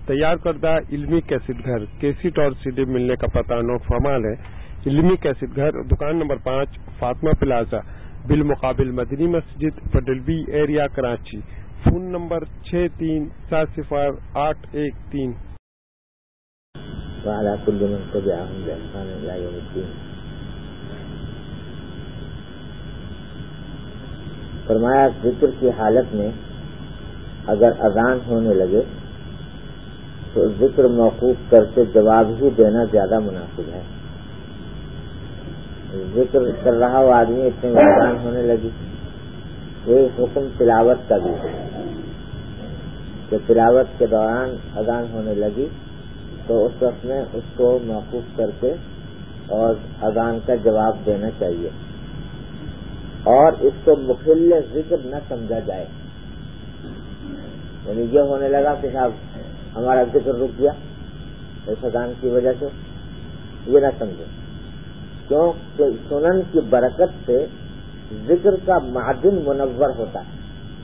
تیار کردہ علمی کیسٹ گھر کیسٹ اور CD ملنے کا پتہ نوٹ فرمان ہے۔ علمی کیسٹ گھر، دکان نمبر 5، فاطمہ پلازا، بالمقابل مدنی مسجد، پڈلبی ایریا، کراچی۔ Phone number 63700813۔ وعلى كل من تبعهم بإحسان إلى يوم الدين۔ فرمایا ذکر کی حالت میں اگر اذان ہونے لگے تو ذکر موقوف کر کے جواب ہی دینا زیادہ مناسب ہے۔ ذکر کر رہا وہ آدمی اتنے میں اذان ہونے لگی، یہ حکم تلاوت کا بھی ہے کہ تلاوت کے دوران اذان ہونے لگی تو اس وقت میں اس کو موقوف کر کے اور اذان کا جواب دینا چاہیے، اور اس کو مخل ذکر نہ سمجھا جائے۔ یعنی یہ ہونے لگا کہ صاحب ہمارا ذکر رک گیا اس اذان کی وجہ سے، یہ نہ سمجھے، کیونکہ سنن کی برکت سے ذکر کا معدن منور ہوتا ہے۔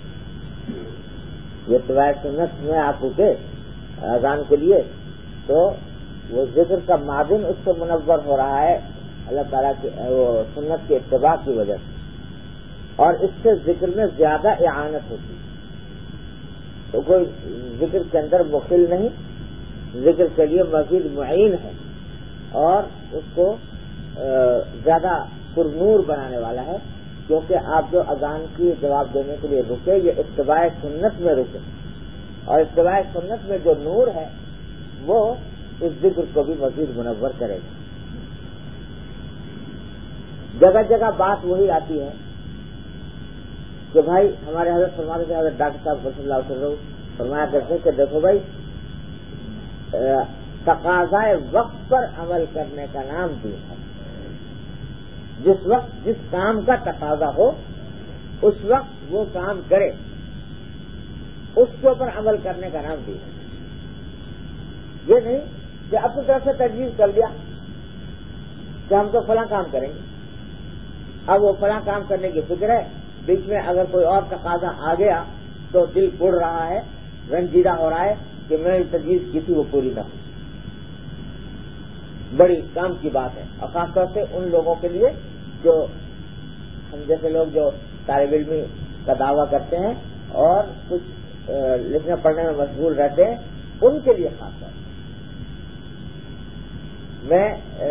یہ اتباع سنت میں آپ رکے اذان کے لیے تو وہ ذکر کا معدن اس سے منور ہو رہا ہے اللہ تعالیٰ کی وہ سنت کے اتباع کی وجہ سے، اور اس سے ذکر میں زیادہ اعانت ہوتی ہے۔ تو کوئی ذکر کے اندر مخل نہیں، ذکر کے لیے مزید معین ہے اور اس کو زیادہ پرنور بنانے والا ہے، کیونکہ آپ جو اذان کی جواب دینے کے لیے رکے یہ اتباع سنت میں رکے، اور اتباع سنت میں جو نور ہے وہ اس ذکر کو بھی مزید منور کرے گا۔ جگہ جگہ بات وہی آتی ہے کہ بھائی ہمارے حضرت فرماتے تھے، حضرت ڈاکٹر صاحب صلی اللہ علیہ وسلم فرمایا کرتے کہ دیکھو بھائی تقاضائے وقت پر عمل کرنے کا نام دین ہے۔ جس وقت جس کام کا تقاضا ہو اس وقت وہ کام کرے، اس کے اوپر عمل کرنے کا نام دین ہے۔ یہ نہیں کہ اپنی طرف سے تجویز کر لیا کہ ہم تو فلاں کام کریں گے، اب وہ فلاں کام کرنے کی فکر ہے، بیچ میں اگر کوئی اور تقاضا آ گیا تو دل پڑ رہا ہے، رنجیدہ ہو رہا ہے کہ میں نے تجویز کی تھی وہ پوری نہ ہو۔ بڑی کام کی بات ہے، اور خاص طور سے ان لوگوں کے لیے جو ہم جیسے لوگ جو طالب علمی کا دعویٰ کرتے ہیں اور کچھ لکھنے پڑھنے میں مشغول رہتے ہیں، ان کے لیے خاص طور سے میں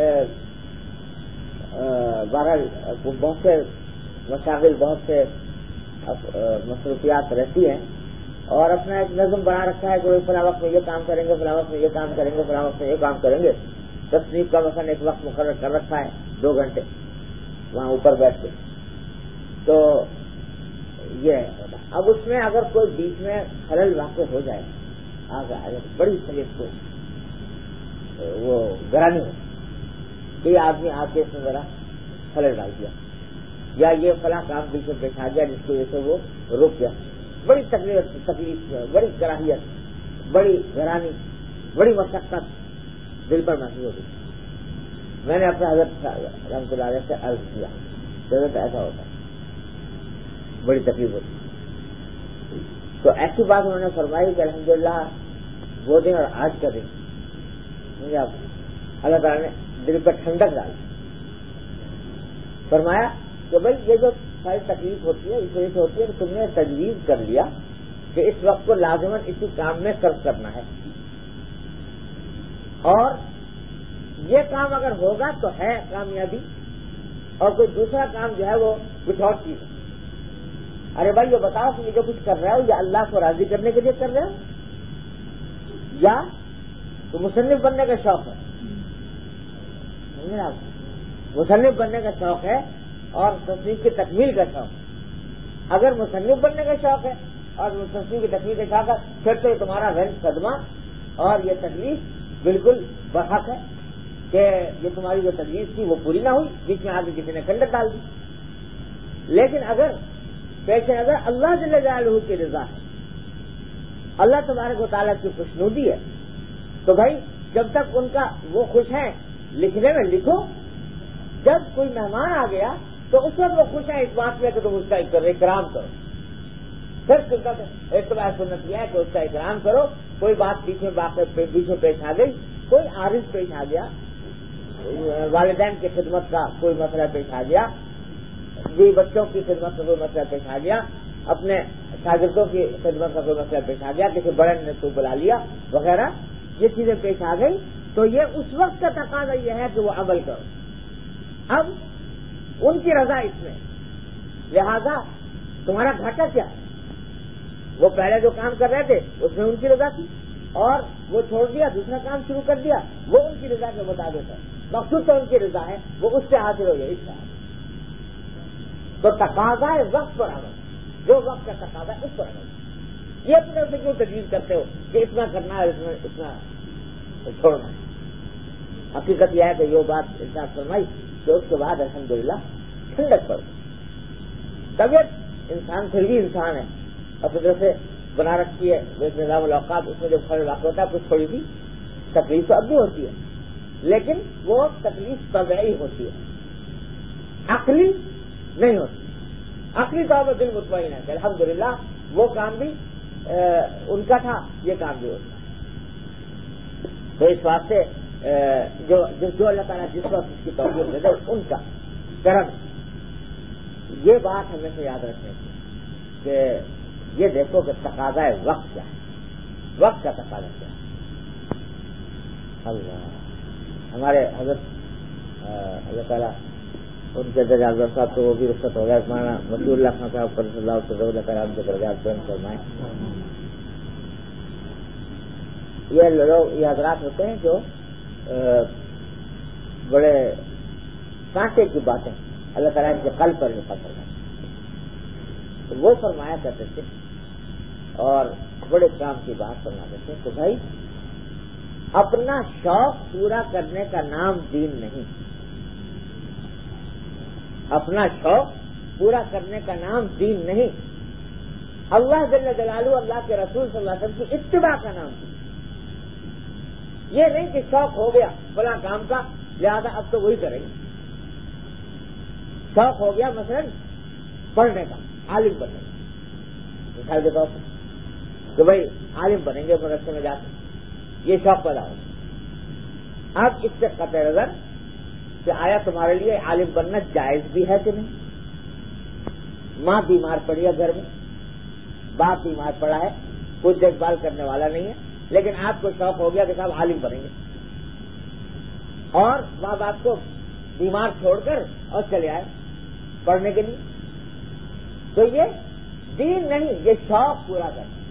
بہرحال بہت سے مشاغل، بہت سے مصروفیات رہتی ہیں، اور اپنا ایک نظم بنا رکھا ہے کہ فلاں وقت میں یہ کام کریں گے، فلاں وقت میں یہ کام کریں گے، فلاں وقت میں یہ کام کریں گے۔ تصنیف کا مثلا ایک وقت مقرر کر رکھا ہے 2 گھنٹے وہاں اوپر بیٹھ کے، تو یہ ہوتا۔ اب اس میں اگر کوئی بیچ میں خلل واقع ہو جائے آگے بڑی طبیعت کو وہ گرانی ہو کہ یہ آدمی آ کے اس میں ذرا خلل ڈال دیا، یا یہ فلاں کام بیچ میں بیٹھا گیا جس کی وجہ سے وہ رک گیا، بڑی تکلیف، بڑی کراہیت، بڑی گرانی، بڑی مشقت دل پر محسوس ہوتی۔ میں نے اپنے حضرت رحمۃ اللہ علیہ سے عرض کیا حضرت ایسا ہوتا ہے، بڑی تکلیف ہوتی، تو ایسی بات انہوں نے فرمائی کہ الحمدللہ وہ دن اور آج کا دن مجھے اللہ تعالیٰ نے دل پر ٹھنڈک ڈالی۔ فرمایا کہ بھائی یہ جو ساری تکلیف ہوتی ہے اس وجہ سے ہوتی ہے کہ تم نے تجویز کر لیا کہ اس وقت کو لازماً اسی کام میں صرف کرنا ہے، اور یہ کام اگر ہوگا تو ہے کامیابی، اور کوئی دوسرا کام جو ہے وہ کچھ اور چیز ہے۔ ارے بھائی یہ بتاؤ کہ یہ جو کچھ کر رہے ہو یہ اللہ کو راضی کرنے کے لیے کر رہے ہو یا تو مصنف بننے کا شوق ہے؟ مصنف بننے کا شوق ہے اور تصنیف کی تکمیل کا شوق ہے۔ اگر مصنف بننے کا شوق ہے اور تصنیف کی تکمیل کا شوق ہے پھر تو تمہارا رنج صدمہ اور یہ تکلیف بالکل برحق ہے کہ یہ تمہاری جو تجویز تھی وہ پوری نہ ہوئی، بیچ میں آگے کسی نے کنڈک ڈال دی۔ لیکن اگر پیش نظر اللہ جل جلالہ کی رضا ہے، اللہ تبارک و تعالیٰ کی خوشنودی ہے، تو بھائی جب تک ان کا وہ خوش ہیں لکھنے میں لکھو، جب کوئی مہمان آ گیا تو اس وقت وہ خوش ہیں اس بات میں کہ تم اس کا اکرام کرو، پھر اتباع سنت یہ ہے کہ اس کا احترام کرو. کوئی بات پیچھے پیش آ گئی, کوئی عارض پیش آ گیا, والدین کی خدمت کا کوئی مسئلہ پیش آ گیا, بیوی بچوں کی خدمت کا کوئی مسئلہ پیش آ گیا, اپنے شاگردوں کی خدمت کا کوئی مسئلہ پیش آ گیا, کسی بڑے نے تو بلا لیا وغیرہ, یہ چیزیں پیش آ گئی تو یہ اس وقت کا تقاضا یہ ہے کہ وہ عمل کرو. اب ان کی رضا اس میں, لہذا تمہارا گھاٹا کیا ہے؟ وہ پہلے جو کام کر رہے تھے اس میں ان کی رضا تھی, اور وہ چھوڑ دیا, دوسرا کام شروع کر دیا, وہ ان کی رضا کے مطابق ہے. مقصود تو ان کی رضا ہے, وہ اس سے حاصل ہو گئی. اس کا تو تقاضا ہے وقت پر عمل, جو وقت کا تقاضا ہے اس پر عمل. یہ اپنے سے کیوں تجویز کرتے ہو کہ اتنا کرنا ہے, اتنا چھوڑنا ہے؟ حقیقت یہ ہے کہ یہ بات ارشاد فرمائی کہ اس کے بعد الحمدللہ ٹھنڈک پڑ گئی. طبیعت انسان پھر بھی انسان ہے, اور قدرت سے بنا رکھی ہے نظام الاوقات, اس میں جو خیر واقع ہوتا ہے کچھ تھوڑی سی تکلیف تو اب بھی ہوتی ہے, لیکن وہ تکلیف طبعی ہوتی ہے, عقلی نہیں ہوتی. عقلی طور پر دل مطمئن ہے کہ الحمدللہ وہ کام بھی ان کا تھا, یہ کام بھی ہوتا ہے. تو اس واسطے جو اللہ تعالیٰ جس وقت اس کی توفیق دے دے ان کا کرم. یہ بات ہمیں سے یاد رکھنے کی کہ یہ دیکھو کہ تقاضا وقت کیا ہے, وقت کا تقاضا کیا ہے. اللہ ہمارے حضرت اللہ تعالیٰ ان کے درجات صاحب تو وہ بھی رخصت ہو گیا, ہمارا وسیع اللہ خان صاحب پر صلی اللہ علیہ وسلم کے درجات بلند فرمائیں. یہ لوگ یہ حضرات ہوتے ہیں جو بڑے کانٹے کی باتیں اللہ تعالیٰ کے قلب پر نکل کر تو وہ فرمایا کرتے تھے, اور بڑے کام کی بات فرماتے تھے کہ بھائی اپنا شوق پورا کرنے کا نام دین نہیں, اپنا شوق پورا کرنے کا نام دین نہیں, اللہ جل جلالہ اللہ کے رسول صلی اللہ علیہ وسلم کی اتباع کا نام دین. یہ نہیں کہ شوق ہو گیا فلاں کام کا لہذا اب تو وہی کریں گے. شوق ہو گیا مثلا پڑھنے کا, عالم بننے کا, مثال کے طور پر کہ بھائی عالم بنیں گے مدرسے میں جا کے, یہ شوق پیدا ہو. اب اس سے قطع نظر کہ آیا تمہارے لیے عالم بننا جائز بھی ہے کہ نہیں. ماں بیمار پڑی ہے گھر میں, باپ بیمار پڑا ہے, کوئی دیکھ بھال کرنے والا نہیں ہے, لیکن آپ کو شوق ہو گیا کہ صاحب عالم بنیں گے, اور ماں باپ کو بیمار چھوڑ کر اور چلے آئے پڑھنے کے لیے. تو یہ دین نہیں, یہ شوق پورا کر رہے,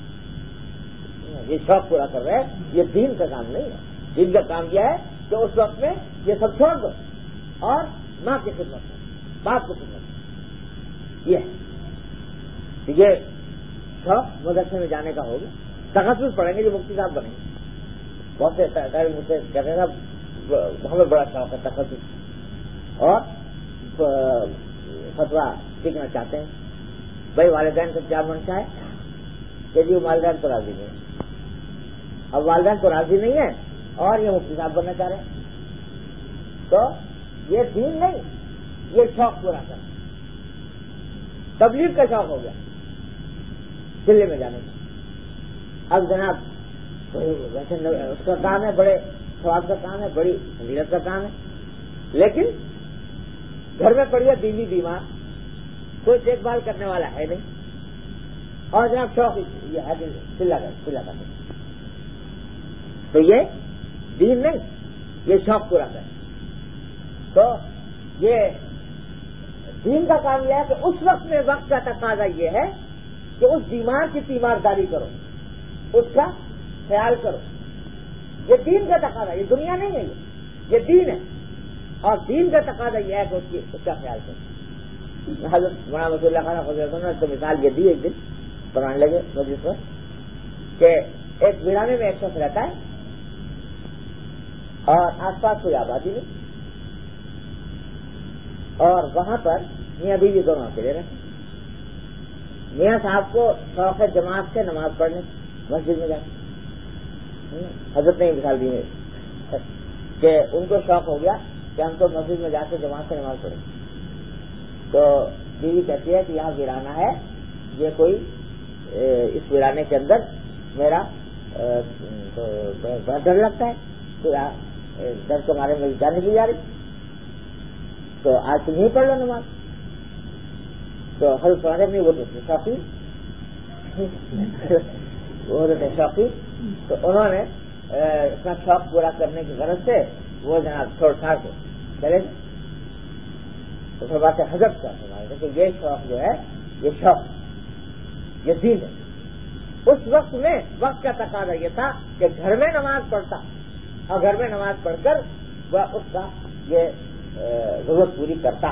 یہ شوق پورا کر رہے ہیں, یہ دین کا کام نہیں ہے. دین کا کام یہ ہے کہ اس وقت میں یہ سب چھوڑ دو اور ماں کی خدمت کرو, باپ کی خدمت کرو. یہ شوق مدرسے میں جانے کا ہوگا, تخصص پڑھیں گے جو مفتی صاحب بنیں گے. بہت سے مجھ سے کہتے ہیں صاحب ہمیں بڑا شوق ہے تخصص اور فتویٰ سیکھنا چاہتے ہیں. بھائی والدین سے کیا منشا ہے کہ جی والدین تو راضی نہیں ہے, اب والدین تو راضی نہیں ہے اور یہ مفتی صاحب بننا چاہ رہے ہیں. تو یہ دین نہیں, یہ شوق پورا کرنا. تبلیغ کا شوق ہو گیا دلی میں جانے کا. اب جناب ویسے اس کا کام ہے, بڑے ثواب کا کام ہے, بڑی فضیلت کا کام ہے, لیکن گھر میں پڑی ہے بیوی بیمار, کوئی دیکھ بھال کرنے والا ہے نہیں, اور جناب شوق یہ ہے کہ چلا کر. تو یہ دین نہیں, یہ شوق پورا کرے. تو یہ دین کا کام یہ ہے کہ اس وقت میں وقت کا تقاضا یہ ہے کہ اس بیمار کی تیمارداری کرو, اس کا خیال کرو. یہ دین کا تقاضا, یہ دنیا نہیں ہے, یہ دین ہے. اور دین کا تقاضا یہ ہے کہ اس کا خیال کرو. حضرت مولانا وسیع اللہ خان حضرت نے تو مثال یہ دی ایک دن پڑھانے لگے مسجد پر کہ ایک ویرانے میں ایک شخص رہتا ہے اور آس پاس کوئی آبادی نہیں, اور وہاں پر میاں بیوی دونوں اکیلے رہتے. میاں صاحب کو شوق ہے جماعت سے نماز پڑھنے مسجد میں جاتے. حضرت نے مثال دی ہے کہ ان کو شوق ہو گیا کہ ہم تو مسجد میں جا کے جماعت سے نماز پڑھیں. تو بیوی کہتی ہے کہ یہاں ویرانہ ہے, یہ کوئی اس ویرانے کے اندر میرا بڑا ڈر لگتا ہے کہ ڈر کے مارے میری جان نہیں جا رہی، تو آج تم نہیں پڑھ لو نماز. تو حضرت صاحب نے وہ شوقی تو انہوں نے اپنا شوق پورا کرنے کی غرض سے وہ جناب چھوڑ چھاڑ کے چلے گئے. تو پھر بات حضرت کا سوال ہے کہ یہ شوق جو ہے یہ شوق یہ دین ہے. اس وقت میں وقت کا تقاضا یہ تھا کہ گھر میں نماز پڑھتا اور گھر میں نماز پڑھ کر وہ اس کا یہ ضرورت پوری کرتا.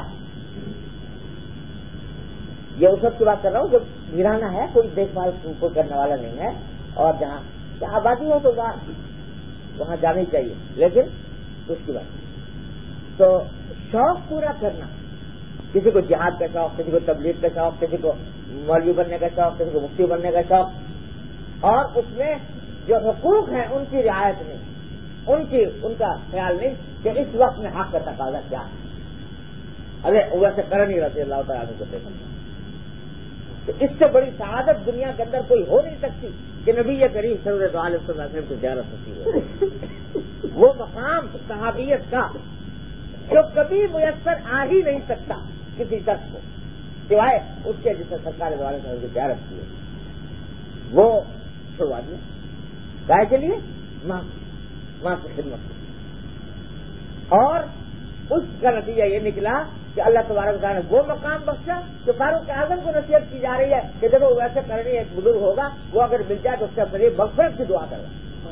یہ اس وقت کی بات کر رہا ہوں جب ویرانہ ہے، کوئی دیکھ بھال کوئی کرنے والا نہیں ہے، اور جہاں آبادی ہو تو وہاں جانی چاہیے، لیکن اس کی بات. تو شوق پورا کرنا، کسی کو جہاد کا شوق، کسی کو تبلیغ کا شوق، کسی کو مولوی بننے کا شوق، کسی کو مفتی بننے کا شوق، اور اس میں جو حقوق ہیں ان کی رعایت نہیں، ان کا خیال نہیں کہ اس وقت میں حق کا تقاضا کیا ہے. ارے ویسے کرنی رضی اللہ تعالیٰ کو دیکھا تو اس سے بڑی سعادت دنیا کے اندر کوئی ہو نہیں سکتی کہ نبی کریم صلی اللہ علیہ وسلم کو زیارت ہوتی ہے. وہ مقام صحابیت کا جو کبھی میسر آ ہی نہیں سکتا کسی شخص کو سوائے اس کے جسے سرکار والے صاحب کی زیارت کی ہے، وہ چھوڑوا دیا. گائے کے لیے ماں کی خدمت. اور اس کا نتیجہ یہ نکلا کہ اللہ تبارک و تعالیٰ نے وہ مقام بخشا کہ فاروق اعظم کو نصیحت کی جا رہی ہے کہ دیکھو ویسے کرنی ایک بزرگ ہوگا، وہ اگر مل جائے تو اس کے ذریعے مغفرت کی دعا کرے.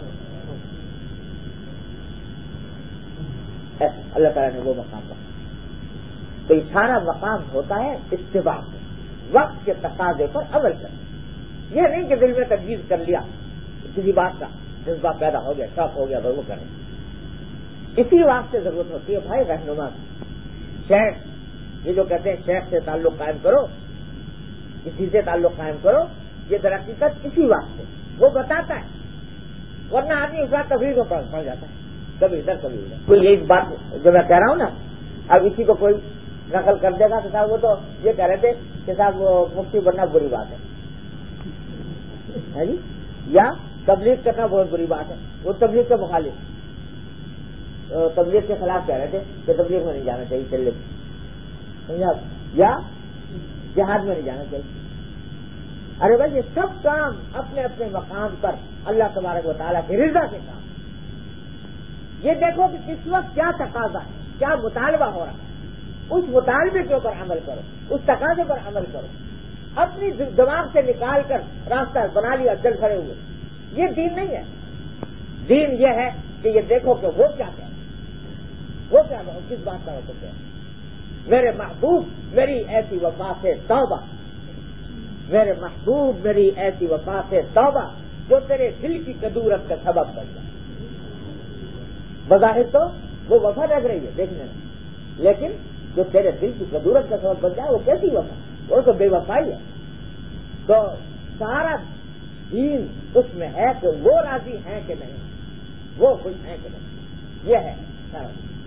اللہ تعالیٰ نے وہ مقام بخشا. تو یہ سارا مقام ہوتا ہے اتباع سے، وقت کے تقاضے پر عمل کرنا. یہ نہیں کہ دل میں تجویز کر لیا، کسی بات کا جذبہ پیدا ہو گیا، شوق ہو گیا وہ کریں. اسی واسطے ضرورت ہوتی ہے بھائی رہنما. شیخ یہ جو کہتے ہیں شیخ سے تعلق قائم کرو، کسی سے تعلق قائم کرو، یہ درحقیقت اسی واسطے وہ بتاتا ہے. ورنہ آدمی اس بات تفریح کو پڑ جاتا ہے، کبھی ادھر کبھی ادھر. کوئی ایک بات جو میں کہہ رہا ہوں نا، اب اسی کو کوئی نقل کر دے گا کہ صاحب وہ تو یہ کہہ رہے تھے کہ صاحب وہ مفتی بننا بری بات ہے جی، یا تبلیغ کرنا بہت بری بات ہے. وہ تبلیغ کے مخالف، تبلیغ کے خلاف کہہ رہے تھے کہ تبلیغ میں نہیں جانا چاہیے، چلے یا جہاد میں نہیں جانا چاہیے. ارے بھائی یہ سب کام اپنے اپنے مقام پر اللہ تبارک و تعالیٰ کی رضا کے کام. یہ دیکھو کہ کس وقت کیا تقاضا ہے، کیا مطالبہ ہو رہا ہے، اس مطالبے کے اوپر عمل کرو، اس تقاضے پر عمل کرو. اپنی دماغ سے نکال کر راستہ بنا لیا چل کھڑے ہوئے، یہ دین نہیں ہے. دین یہ ہے کہ یہ دیکھو کہ وہ کیا ہے، وہ کیا ہے، کس بات کا حکم ہے. میرے محبوب میری ایسی وفا سے توبہ، میرے محبوب میری ایسی وفا سے توبہ جو تیرے دل کی کدورت کا سبب بن جائے. بظاہر تو وہ وفا لگ رہی ہے دیکھنے میں، لیکن جو تیرے دل کی کدورت کا سبب بن جائے وہ کیسی وفا، وہ تو بے وفائی ہے. تو سارا دین اس میں ہے کہ وہ راضی ہیں کہ نہیں، وہ خوش ہیں کہ نہیں، یہ ہے سارا.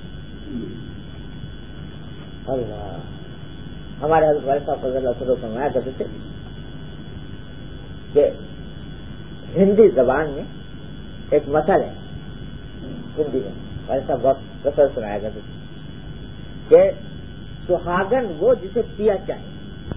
اللہ ہمارے حضرت والد صاحب فضل اللہ خود فرمایا کرتے تھے کہ ہندی زبان میں ایک مثل ہے، ہندی میں والد صاحب بہت کثرت سنایا کرتے تھے کہ سہاگن وہ جسے پیا چاہے،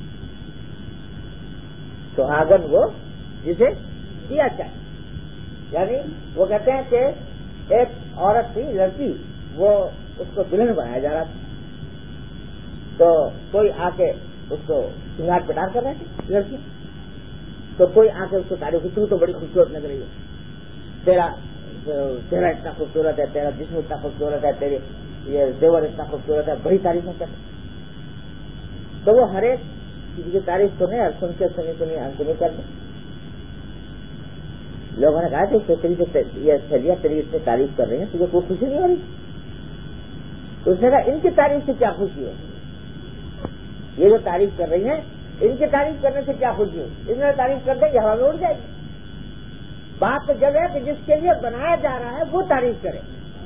سہاگن وہ جسے پیا چاہے. یعنی وہ کہتے ہیں کہ ایک عورت تھی، لڑکی، وہ اس کو دلہن بنایا جا رہا تھا، تو کوئی آ کے اس کو سنگار پٹار کر رہے تھے لڑکی، تو کوئی آ کے اس کو تعریف کی، تو بڑی خوبصورت لگ رہی ہے، تیرا چہرہ اتنا خوبصورت ہے، تیرا جسم اتنا خوبصورت ہے، تیرے یہ زیور اتنا خوبصورت ہے، بڑی تعریفیں کرتے. تو وہ ہر ایک کسی کی تعریف سنے اور سن کے سنی نہیں کرتے. لوگوں نے کہا کہ یہ سہیلیاں تیری اتنی تعریف کر رہی ہیں، تجھے کوئی خوشی نہیں ہو رہی؟ تو اس نے کہا ان کی تعریف سے کیا خوشی ہو، یہ جو تعریف کر رہی ہیں ان کی تعریف کرنے سے کیا خوشی ہو، ان میں تعریف کر دیں گے ہوا میں اڑ جائے گی. بات تو جب ہے کہ جس کے لیے بنایا جا رہا ہے وہ تعریف کرے،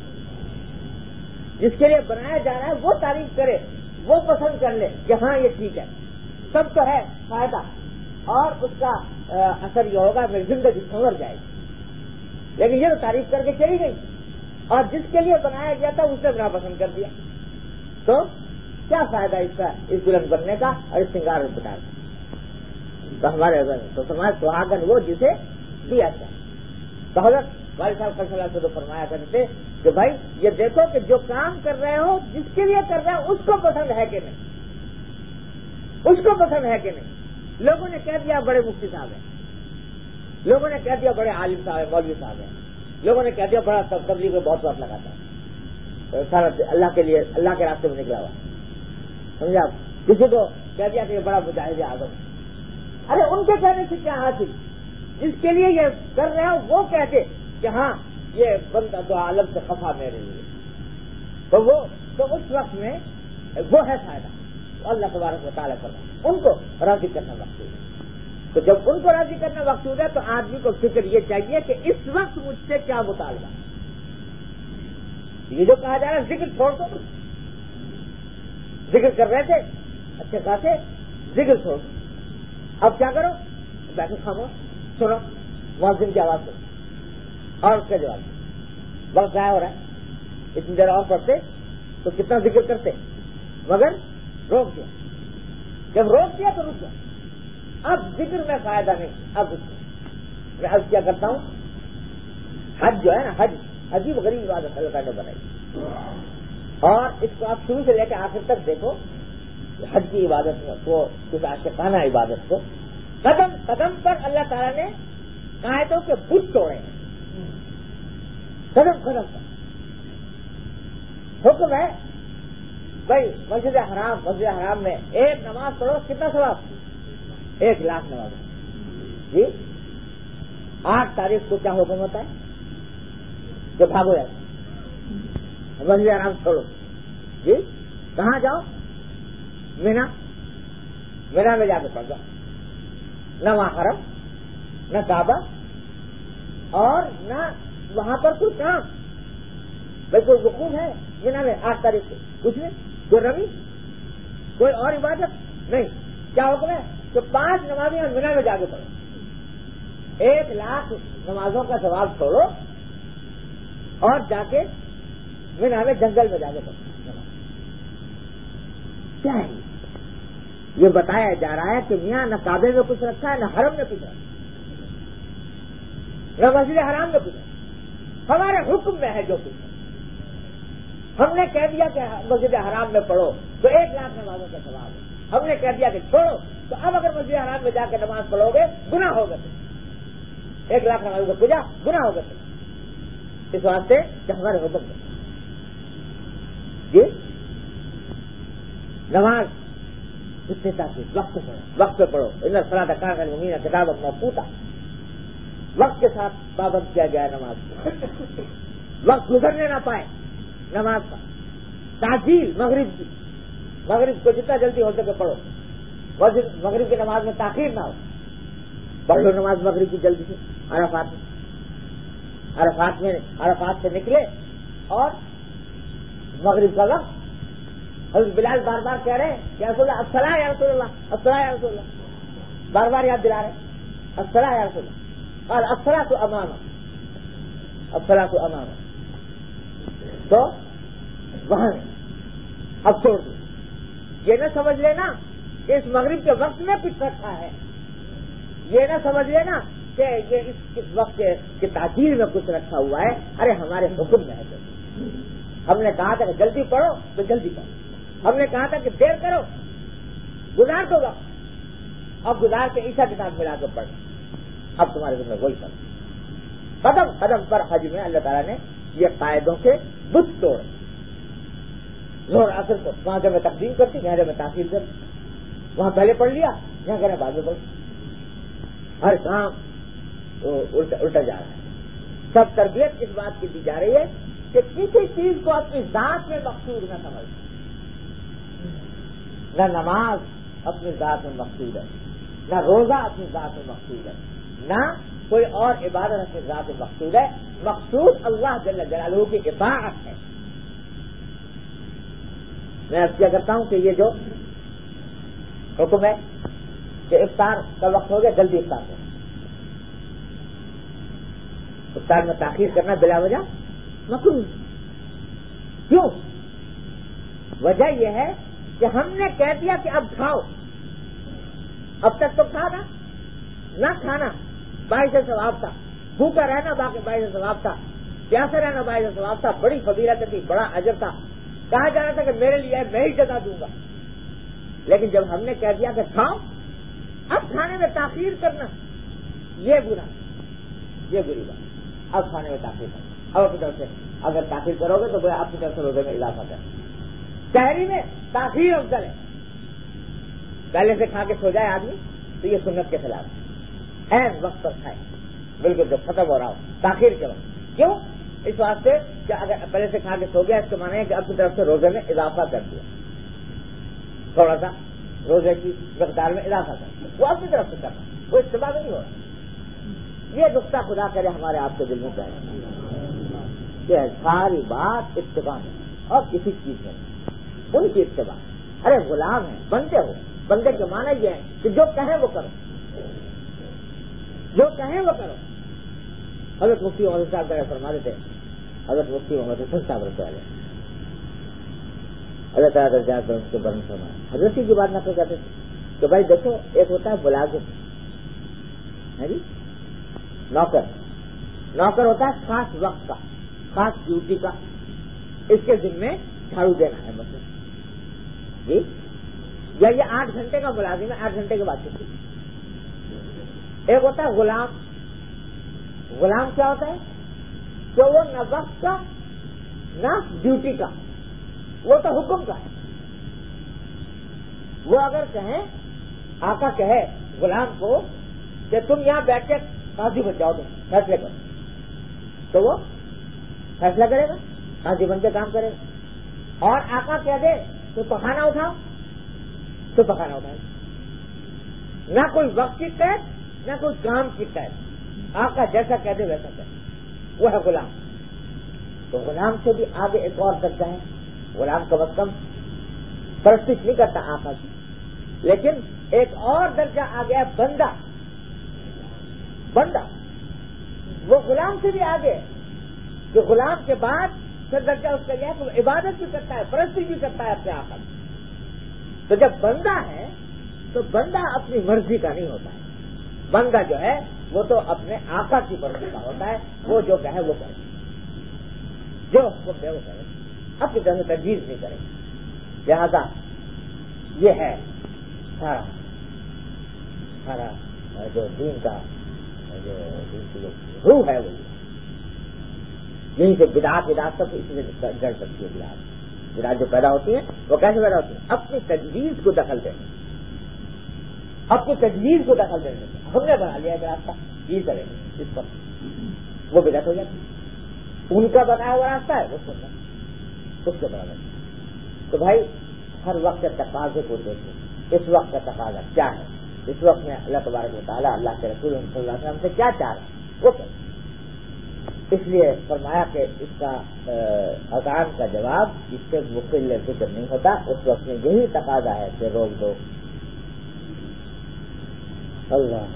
جس کے لیے بنایا جا رہا ہے وہ تعریف کرے، وہ پسند کر لے کہ ہاں یہ ٹھیک ہے، سب تو ہے فائدہ، اور اس کا اثر یہ ہوگا میری زندگی سنور جائے گی. لیکن یہ تو تعریف کر کے چلی گئی اور جس کے لیے بنایا گیا تھا اس نے ناپسند کر دیا. تو کیا فائدہ اس کا اس دلہن بننے کا اور اس سنگار میں بٹا کا؟ تو ہمارے تو سماج سہاگن وہ جسے دیا جائے. تو حضرت والد صاحب صلی اللہ علیہ وسلم فرمایا کرتے تھے کہ بھائی یہ دیکھو کہ جو کام کر رہے ہو جس کے لیے کر رہے ہو اس کو پسند ہے کہ نہیں, اس کو پسند ہے کہ نہیں. لوگوں نے کہہ دیا بڑے مفتی صاحب ہیں, لوگوں نے کہہ دیا بڑے عالم صاحب ہیں, مولوی صاحب ہیں, لوگوں نے کہہ دیا بڑا تبلیغ میں بہت وقت لگاتا ہے, سارا اللہ کے لیے اللہ کے راستے میں نکلا ہوا. سمجھا آپ, کسی کو کہہ دیا کہ یہ بڑا مجاہد اعظم. ارے ان کے کہنے سے کیا حاصل, جس کے لیے یہ کر رہے ہو وہ کہتے کہ ہاں یہ بندہ تو عالم سے خفا میرے لیے, تو اس وقت میں وہ ہے فائدہ. اللہ تبارک و تعالیٰ کرنا ان کو راضی کرنا مقصود ہے. تو جب ان کو راضی کرنا مقصود ہے تو آدمی کو فکر یہ چاہیے کہ اس وقت مجھ سے کیا مطالبہ. یہ جو کہا جا رہا ہے ذکر چھوڑ دو, ذکر کر رہے تھے اچھے خاصے, ذکر چھوڑ دو. اب کیا کرو, بیٹھو خاموش سنو مؤذن کی آواز سنو اور اس کا جواب دو. وقت ضائع ہو رہا ہے, اتنی دیر اور پڑھتے تو کتنا ذکر کرتے, مگر روک دیا. جب روک دیا تو رک گیا. اب ذکر میں فائدہ نہیں. اب میں اب کیا کرتا ہوں, حج جو ہے نا, حج عجیب غریب عبادت اللہ تعالیٰ نے بنائی اور اس کو آپ شروع سے لے کے آخر تک دیکھو. حج کی عبادت کو, کچھ عاشقانہ عبادت کو قدم قدم پر اللہ تعالیٰ نے قاعدوں کے بت توڑے ہیں. قدم قدم پر حکم ہے بھائی مسجد حرام میں ایک نماز پڑھو, کتنا ثواب؟ 1,00,000 نماز. جی 8 تاریخ کو کیا حکم ہوتا ہے کہ بھاگو جاتا, مسجد حرام چھوڑو. جی کہاں جاؤ؟ مینا میں جا کے پڑھ جاؤ. نہ وہاں حرم, نہ کعبہ, اور نہ وہاں پر کوئی کام. بھائی کوئی وقوف ہے مینا میں 8 تاریخ کو؟ کچھ نہیں. کوئی رمی, کوئی اور عبادت نہیں. کیا حکم ہے کہ 5 نمازیں مینا میں جا کے پڑھو. 1,00,000 نمازوں کا ثواب چھوڑو اور جا کے مینا میں جنگل میں جا کے پڑھو. کیا ہے یہ بتایا جا رہا ہے کہ میاں نہ کعبے میں کچھ رکھا ہے, نہ حرم میں کچھ رکھا ہے, نہ مسجد حرام میں کچھ رکھا. ہمارے حکم میں ہے جو کچھ ہے. ہم نے کہہ دیا کہ مسجد حرام میں پڑھو تو 1,00,000 نمازوں کا ثواب ہے. ہم نے کہہ دیا کہ چھوڑو تو اب اگر مسجد حرام میں جا کے نماز پڑھو گے گناہ ہوگا. 1,00,000 نمازوں کا پوجا گناہ ہوگا. اس واسطے کہ ہمارے حکم میں جی نماز کتنے تاکہ وقت پڑھو, وقت پہ پڑھو. ان الصلاۃ کانت علی المؤمنین کتابا موقوتا. وقت کے ساتھ پابند کیا گیا نماز کو, وقت گزرنے نہ پائے نماز کا. تعجیل مغرب کو جتنا جلدی ہو سکے پڑھو. مغرب کی نماز میں تاخیر نہ ہو. پڑھ لو نماز مغرب کی جلدی سے. عرفات سے نکلے اور مغرب کا وقت. حضرت بلال بار بار کہہ رہے ہیں کہ رسول اللہ الصلاۃ یا رسول اللہ, الصلاۃ یا رسول اللہ, بار بار یاد دلا رہے ہیں الصلاۃ یا رسول اللہ. قال الصلاۃ امامہ, الصلاۃ امامہ. تو وہاں اب چھوڑ دو. یہ نہ سمجھ لینا کہ اس مغرب کے وقت میں کچھ رکھا ہے, یہ نہ سمجھ لینا کہ یہ اس وقت کی تعجیل میں کچھ رکھا ہوا ہے. ارے ہمارے حکم میں ہے. ہم نے کہا تھا کہ جلدی پڑھو تو جلدی پڑھو. ہم نے کہا تھا کہ دیر کرو, گزار دو وقت. اب گزار کے عیسیٰ کے ساتھ ملا کے پڑھ. اب تمہارے دل میں وہی پڑھ. قدم قدم پر حج میں اللہ تعالیٰ نے یہ قاعدوں کے بت توڑے. زہر عصر کو وہاں سے میں تقدیم کرتی, یہاں سے میں تاخیر کرتی. وہاں پہلے پڑھ لیا, یہاں کہنا بعد میں پڑھ. ہر کام الٹا جا رہا ہے. سب تربیت اس بات کی دی جا رہی ہے کہ کسی چیز کو اپنی ذات میں مقصود نہ سمجھ. نہ نماز اپنی ذات میں مقصود ہے, نہ روزہ اپنی ذات میں مقصود ہے, نہ کوئی اور عبادت اپنی ذات میں مقصود ہے. مقصود اللہ جل جلالہ کی اطاعت ہے. میں اب کیا کرتا ہوں کہ یہ جو حکم ہے کہ افطار کا وقت ہو گیا جلدی افطار کرو, افطار میں تاخیر کرنا بلا وجہ مکروہ. کیوں؟ وجہ یہ ہے کہ ہم نے کہہ دیا کہ اب کھاؤ. اب تک تو کھانا نہ کھانا باعث ثواب تھا, بھوکا رہنا باقی باعث ثواب تھا, پیاسے رہنا باعث ثواب تھا, بڑی فضیلت تھی, بڑا اجر تھا. کہا جا رہا تھا کہ میرے لیے میں ہی جزا دوں گا. لیکن جب ہم نے کہہ دیا کہ کھاؤ, اب کھانے میں تاخیر کرنا یہ برا, یہ بری بات. اب کھانے میں تاخیر کرنا, اب اپنی طرف سے اگر تاخیر کرو گے تو وہ اپنی طرف سے روزے میں اضافہ کریں. شہری میں تاخیر افضل ہے. پہلے سے کھا کے سو جائے آدمی تو یہ سنت کے خلاف ہے. عین وقت پر کھائے, بالکل جب ختم ہو رہا ہو, تاخیر کرو. کیوں؟ اس واسطے کہ اگر پہلے سے کھا کے سو گیا اس کے معنی ہے کہ اپنی طرف سے روزے میں اضافہ کر دیا, تھوڑا سا روزے کی مقدار میں اضافہ کر دیا, وہ اپنی طرف سے کرنا, وہ اتباع نہیں ہو رہا. یہ نقطہ خدا کرے ہمارے آپ کے دل میں جائے کہ ساری بات اتباع میں اور کسی چیز میں ان کی اتباع. ارے غلام ہیں, بندے ہو. بندے کے معنی یہ ہے کہ جو کہیں وہ کرو, جو کہیں وہ کرو. حضرت مفتی محمد صاحب کا فرما دیتے ہیں, حضرت مفتی محمد حسن صاحب رہتے ہیں, حضرت درجات ان کے برن فرمایا. حضرت کی بات نہ کر جاتے کہ بھائی دیکھو, ایک ہوتا ہے ملازم ہے جی, نوکر. نوکر ہوتا ہے خاص وقت کا, خاص ڈیوٹی کا, اس کے ذمے جھاڑو دینا ہے مثلا جی, یا یہ 8 گھنٹے کا ملازم ہے, 8 گھنٹے کے بعد چھٹی. ایک ہوتا ہے غلام. غلام کیا ہوتا ہے کہ وہ نہ وقت کا نہ ڈیوٹی کا, وہ تو حکم کا ہے. وہ اگر کہیں, آقا کہے غلام کو کہ تم یہاں بیٹھ کے قاضی بن جاؤ, تم فیصلے کرو, تو وہ فیصلہ کرے گا, قاضی بن کے کام کرے گا. اور آقا کہہ دے تو پخانا اٹھاؤ تو پخانا اٹھائے. نہ کوئی وقت کی قید نہ کوئی کام کی قید, آقا جیسا کہہ دے ویسا کہہ دے, وہ ہے غلام. تو غلام سے بھی آگے ایک اور درجہ ہے. غلام کم از کم پرستش نہیں کرتا آقا کی, لیکن ایک اور درجہ آ گیا ہے بندہ. بندہ وہ غلام سے بھی آگے, کہ غلام کے بعد پھر درجہ اس کا یہ ہے کہ وہ عبادت بھی کرتا ہے, پرستش بھی کرتا ہے اپنے آقا کی. تو جب بندہ ہے تو بندہ اپنی مرضی کا نہیں ہوتا ہے. بندہ جو ہے وہ تو اپنے آقا کی مرضی کا ہوتا ہے, وہ جو کہے وہ کرے, جو حکم دے وہ کرے, اپنی طرح سے تجویز نہیں کرے. لہذا یہ ہے سارا جو دین کا جو دین کی روح ہے, وہ یہیں سے بدعات سب اسی سے جڑ سکتی ہے. بدعات جو پیدا ہوتی ہیں وہ کیسے پیدا ہوتی ہیں؟ اپنی تجویز کو دخل دینے, اپنی تجویز کو دخل دینے سے. ہم نے بنا لیا ایک راستہ, یہ کریں گے اس پر, وہ بدعت ہو جاتی. ان کا بتایا ہوا راستہ ہے وہ سننا, اس کے برابر. تو بھائی ہر وقت کے تقاضے کو دیکھیں, اس وقت کا تقاضا کیا ہے, اس وقت میں اللہ تبارک و تعالیٰ اللہ کے رسول صلی اللہ علیہ وسلم سے کیا چاہ رہے ہیں وہ کریں. اس لیے فرمایا کہ اس کا اذان کا جواب اس سے مخل ذکر نہیں ہوتا, اس وقت میں یہی تقاضا ہے کہ روک دو. اللہ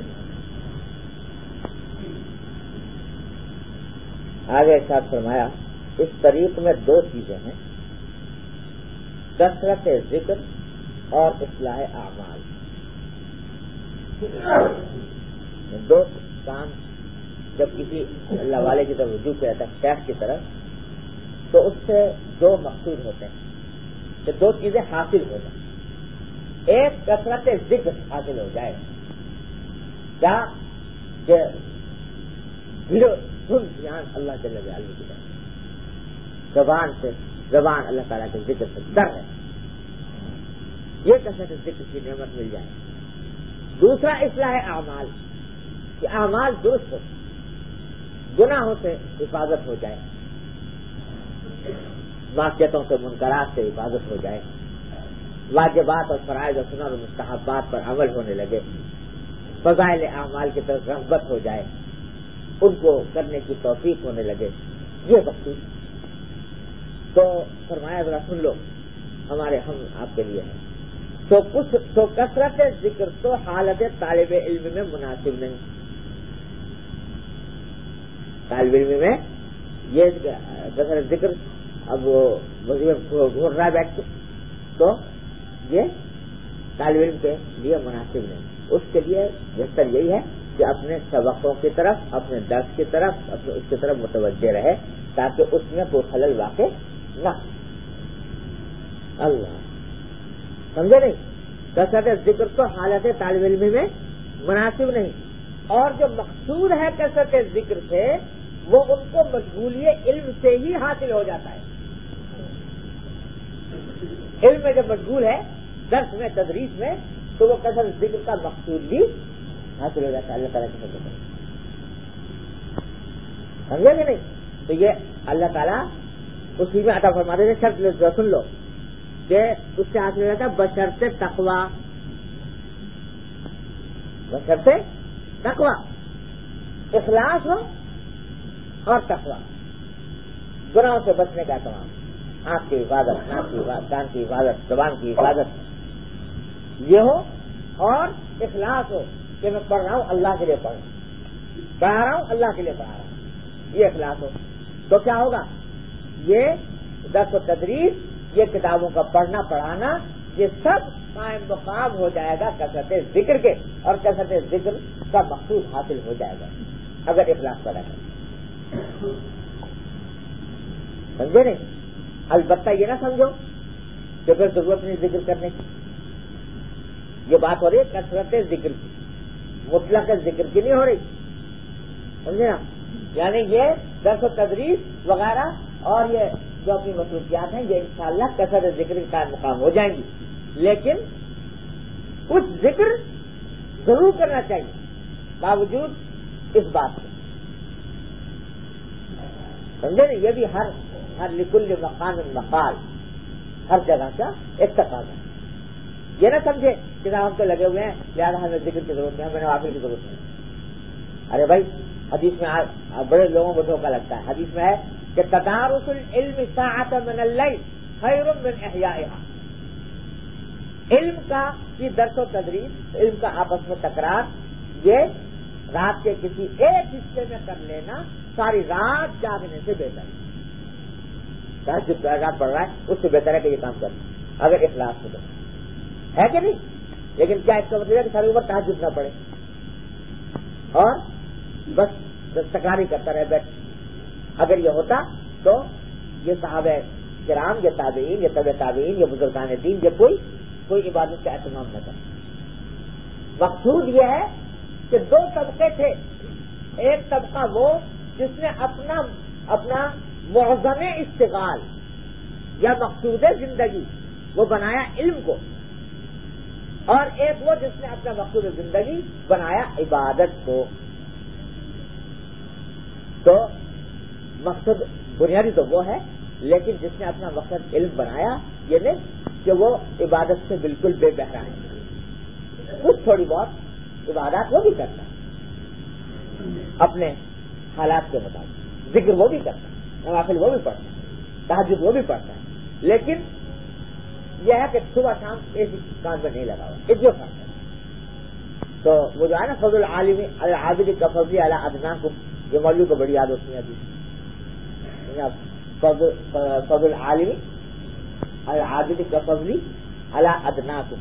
آگے ساتھ فرمایا اس طریق میں 2 چیزیں ہیں, کثرت ذکر اور اصلاح اعمال. 2 کام جب کسی اللہ والے کی طرف رجوع کرتا ہے, شیخ کی طرف, تو اس سے 2 مقصود ہوتے ہیں کہ 2 چیزیں حاصل ہو جائیں. ایک کثرت ذکر حاصل ہو جائے, کیا کہ دھن دھیان اللہ جل جلالہ کی طرف, زبان اللہ تعالیٰ کے ذکر سے ڈر ہے, یہ کثرت ذکر کی نعمت مل جائے. دوسرا اصلاح اعمال, کہ اعمال درست ہو, گناہوں سے حفاظت ہو جائے, معصیتوں سے منکرات سے حفاظت ہو جائے, واجبات اور فرائض اور سنن اور مستحبات پر عمل ہونے لگے, فضائل اعمال کی طرف رغبت ہو جائے, ان کو کرنے کی توفیق ہونے لگے. یہ مقصود تو فرمایا ذرا سن لو, ہم آپ کے لیے ہیں. تو کثرت ذکر تو حالت طالب علم میں مناسب نہیں. طالب علم میں یہ کثرت ذکر اب وظیفہ گھور رہا ہے بیٹھ کے، تو یہ طالب علم کے لیے مناسب نہیں. اس کے لیے بہتر یہی ہے کہ اپنے سبقوں کی طرف، اپنے درس کی طرف، اپنے اس کی طرف متوجہ رہے تاکہ اس میں کوئی خلل واقع نہ. اللہ سمجھے نہیں؟ کثرت ذکر تو حالت طالب علم میں مناسب نہیں، اور جو مقصود ہے کثرت ذکر سے وہ ان کو مشغولیت علم سے ہی حاصل ہو جاتا ہے. علم میں جب مشغول ہے درس میں، تدریس میں، تو وہ کثرت ذکر کا مقصود بھی حاصل ہو جاتا ہے. اللہ تعالیٰ کے فضل سے سمجھے کہ نہیں؟ تو یہ اللہ تعالیٰ اسی میں عطا فرماتے ہیں. شرط سن لو کہ اس سے حاصل ہو جاتا ہے بشرط تقویٰ. بشرط تقویٰ، اخلاص ہو اور تقویٰ، گناہوں سے بچنے کا تمام، آنکھ کی حفاظت، ناک کی حفاظت، کان کی حفاظت، زبان کی حفاظت، یہ ہو، اور اخلاص ہو کہ میں پڑھ رہا ہوں اللہ کے لیے پڑھ رہا ہوں، پڑھا رہا ہوں اللہ کے لیے پڑھا رہا ہوں، یہ اخلاص ہو. تو کیا ہوگا؟ یہ درس و تدریس، یہ کتابوں کا پڑھنا پڑھانا، یہ سب قائم مقام ہو جائے گا کثرت ذکر کے، اور کثرت ذکر کا مقصود حاصل ہو جائے گا اگر اخلاص پیدا کرے. سمجھے نہیں؟ البتہ یہ نہ سمجھو کہ پھر ضرورت نہیں ذکر کرنے کی. یہ بات ہو رہی ہے کثرت ذکر کی، مطلق ذکر کی نہیں ہو رہی. سمجھے نا؟ یعنی یہ درس و تدریس وغیرہ اور یہ جو اپنی مصروفیات ہیں یہ انشاءاللہ کثرت ذکر کا مقام ہو جائیں گی، لیکن کچھ ذکر ضرور کرنا چاہیے باوجود اس بات کے. سمجھے نا؟ یہ بھی ہر لکل مقام مقال، ہر جگہ کا ایک تقاضا ہے. یہ نہ سمجھے کہ ہم تو لگے ہوئے ہیں لہٰذا ہمیں ذکر کی ضرورت نہیں، ہمیں نوافل کی ضرورت نہیں. ارے بھائی حدیث میں بڑے لوگوں کو دھوکہ لگتا ہے. حدیث میں ہے کہ تدارس العلم ساعۃ من اللیل خیر من احیائها. علم کی درس و تدریس، علم کا آپس میں تکرار، یہ رات کے کسی ایک حصے میں کر لینا ساری رات جاگنے سے بہتر ہے. جو رات پڑھ رہا ہے اس سے بہتر ہے کہ یہ کام کرنا اگر اخلاص ہو تو، ہے کہ نہیں؟ لیکن کیا اس کا مطلب ہے کہ سارے اوپر تہجد نہ پڑے اور بس تکراری کرتا رہے بیٹھ؟ اگر یہ ہوتا تو یہ صحابہ کرام، یہ تابعین، یہ طبع تابعین، یہ بزرگان دین، یہ کوئی عبادت کا اہتمام نہ کرتا. مقصود یہ ہے کہ دو طبقے تھے. ایک طبقہ وہ جس نے اپنا معظم اشتغال یا مقصود زندگی وہ بنایا علم کو، اور ایک وہ جس نے اپنا مقصود زندگی بنایا عبادت کو. تو مقصد بنیادی تو وہ ہے، لیکن جس نے اپنا مقصد علم بنایا یہ نہیں کہ وہ عبادت سے بالکل بے بہرا ہے. کچھ تھوڑی بہت عبادات وہ بھی کرتا ہے اپنے حالات کے مطابق، ذکر وہ بھی کرتا ہے، نوافل وہ بھی پڑھتا ہے، تہجد وہ بھی پڑھتا ہے، لیکن یہ ہے کہ صبح شام ایک کام میں نہیں لگا ہوا. ایک جو فرق ہے. تو وہ جو ہے نا فضل العالمی العابد کا فضل علی ادناکم، یہ مولوی کو بڑی یاد ہوتی ہے ابھی. فضل العالمی العابد کا فضل علی ادناکم.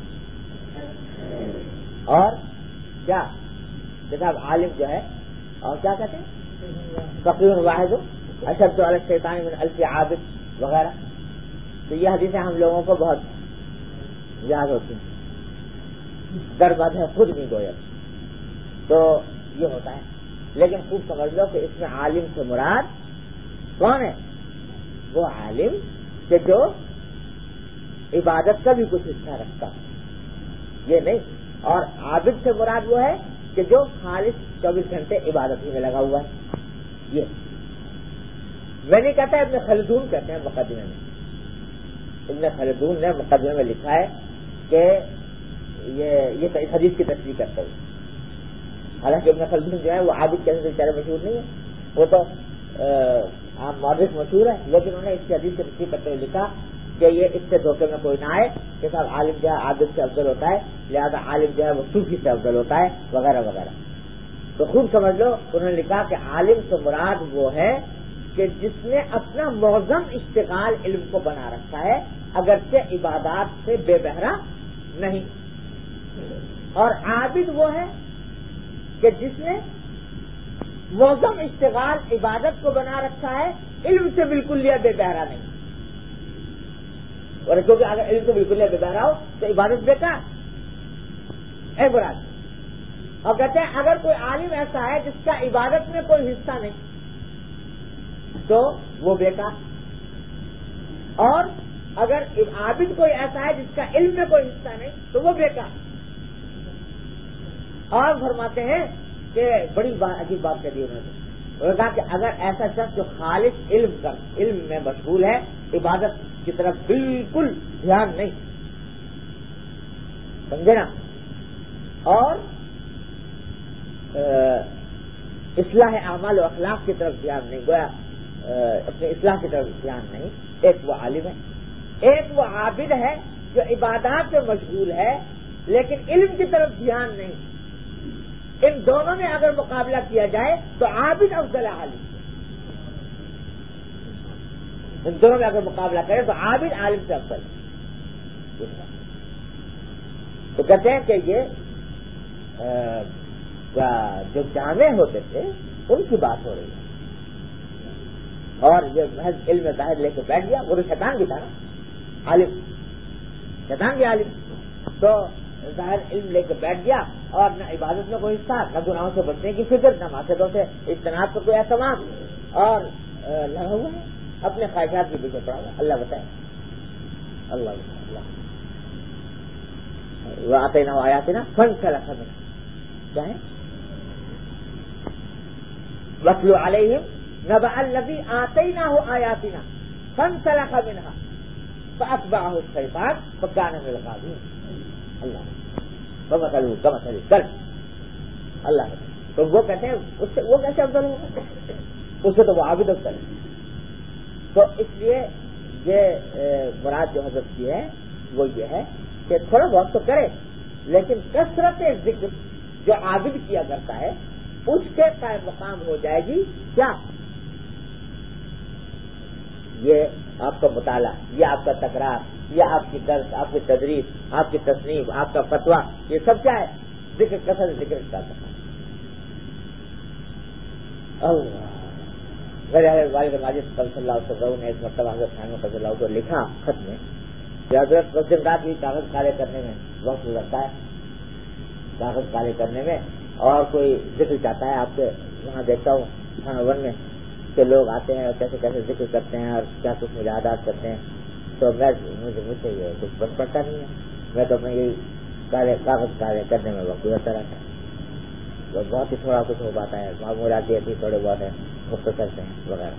اور کیا جناب عالم جو ہے اور کیا کہتے ہیں تقریباً واحد اشد علی الشیطان من الف عابد وغیرہ. تو یہ حدیثیں ہم لوگوں کو بہت یاد ہوتی ہیں، دربد ہے خود بھی گویا. تو یہ ہوتا ہے، لیکن خوب سمجھ لو کہ اس میں عالم سے مراد کون ہے؟ وہ عالم کہ جو عبادت کا بھی کچھ حصہ رکھتا ہے، یہ نہیں. اور عابد سے مراد وہ ہے کہ جو خالص 24 گھنٹے عبادت ہی میں لگا ہوا ہے. یہ میں نہیں کہتا، ابن خلدون کہتے ہیں مقدمے میں. ابن خلدون نے مقدمے میں لکھا ہے کہ یہ اس حدیث کی تصریح کرتے ہوئے، حالانکہ ابن خلدون جو ہے وہ عابد کہنے سے بیچارے مشہور نہیں ہے، وہ تو عام مورخ مشہور ہے، لیکن انہوں نے اس کی حدیث کی تصریح کرتے ہوئے لکھا کہ یہ اس سے دھوکے میں کوئی نہ آئے کہ صاحب عالم جو ہے عابد سے افضل ہوتا ہے، لہذا عالم جو ہے وہ صوفی سے افضل ہوتا ہے وغیرہ وغیرہ. تو خوب سمجھ لو، انہوں نے لکھا کہ عالم سے مراد وہ ہے کہ جس نے اپنا معظم اشتغال علم کو بنا رکھا ہے، اگرچہ عبادات سے بے بہرا نہیں. اور عابد وہ ہے کہ جس نے معظم اشتغال عبادت کو بنا رکھا ہے، علم سے بالکل لیا بے بہرا نہیں. اور کیونکہ اگر علم سے بالکل لیا بے بہرا ہو تو عبادت بیکار ہے براد. اور کہتے ہیں اگر کوئی عالم ایسا ہے جس کا عبادت میں کوئی حصہ نہیں تو وہ بیکار. اور اگر عابد کوئی ایسا ہے جس کا علم میں کوئی حصہ نہیں تو وہ بیکار. اور فرماتے ہیں کہ بڑی عجیب بات کہی انہوں نے کہا کہ اگر ایسا شخص جو خالص علم میں مشغول ہے، عبادت کی طرف بالکل دھیان نہیں، سمجھے نا، اور اصلاح اعمال و اخلاق کی طرف دھیان نہیں، گویا اپنے اصلاح کی طرف دھیان نہیں، ایک وہ عالم ہے، ایک وہ عابد ہے جو عبادات میں مشغول ہے لیکن علم کی طرف دھیان نہیں. ان دونوں میں اگر مقابلہ کیا جائے تو عابد افضل عالم. ان دونوں میں اگر مقابلہ کریں تو عابد عالم سے افضل. تو کہتے ہیں کہ یہ جو جامع ہوتے تھے ان کی بات ہو رہی ہے، اور یہ محض علم ظاہر لے کے بیٹھ گیا. وہ تو شیطان بھی تھا نا عالم، شیطان بھی عالم. تو ظاہر علم لے کے بیٹھ گیا اور نہ عبادت میں کوئی حصہ، نہ گناہوں سے بچنے کی فکر، نہ معصیتوں سے اجتناب کا کوئی اہتمام، اور لگا ہوا ہے اپنے خواہشات کے پیچھے پڑا ہوا. اللہ بتائے، اللہ وہ آتے نہ آیا تھے نا فن سے رکھا کیا ہے وَاتْلُ عَلَيْهِمْ نَبَأَ الَّذِي آتَيْنَاهُ آيَاتِنَا فَانْسَلَخَ مِنْهَا فَأَتْبَعَهُ الشَّيْطَانُ فَكَانَ مِنَ الْغَاوِينَ. اللہ وَمَثَلُهُ كَمَثَلِ الْكَلْبِ. اللہ تو وہ کہتے ہیں اس سے وہ کیسے افضل ہوگا، اس سے تو وہ عابد افضل ہے. تو اس لیے یہ مراد جو حضرت کی ہے وہ یہ ہے کہ تھوڑا بہت تو کرے لیکن کثرت ذکر جو عابد کیا کرتا ہے اس کے قائم مقام ہو جائے گی. کیا یہ آپ کا مطالعہ، یہ آپ کا تکرار، یہ آپ کی درس، آپ کی تدریس، آپ کی تصنیف، آپ کا فتویٰ، یہ سب کیا ہے؟ ذکر، کثرت ذکر کا کرنا. اللہ میرے والد ماجد صلی اللہ علیہ وسلم نے ایک مرتبہ حضرت خان صلی اللہ کو لکھا خط میں کہ حضرت مسجد رات کی کاغذ کالے کرنے میں وقت گزرتا ہے، کاغذ کالے کرنے میں، اور کوئی ذکر چاہتا ہے آپ سے. وہاں دیکھتا ہوں خانہ ون میں کہ لوگ آتے ہیں اور کیسے کیسے ذکر کرتے ہیں اور کیا کچھ مجاہدات کرتے ہیں. تو مجھ سے یہ کچھ بن پڑتا نہیں ہے. میں تو اپنے یہی کاغذ کالے کرنے میں وقت گزرتا رہتا ہے. تو بہت ہی تھوڑا کچھ ہو پاتا ہے، معمولات ایسی تھوڑے بہت ہیں، مختصر سے ہیں وغیرہ.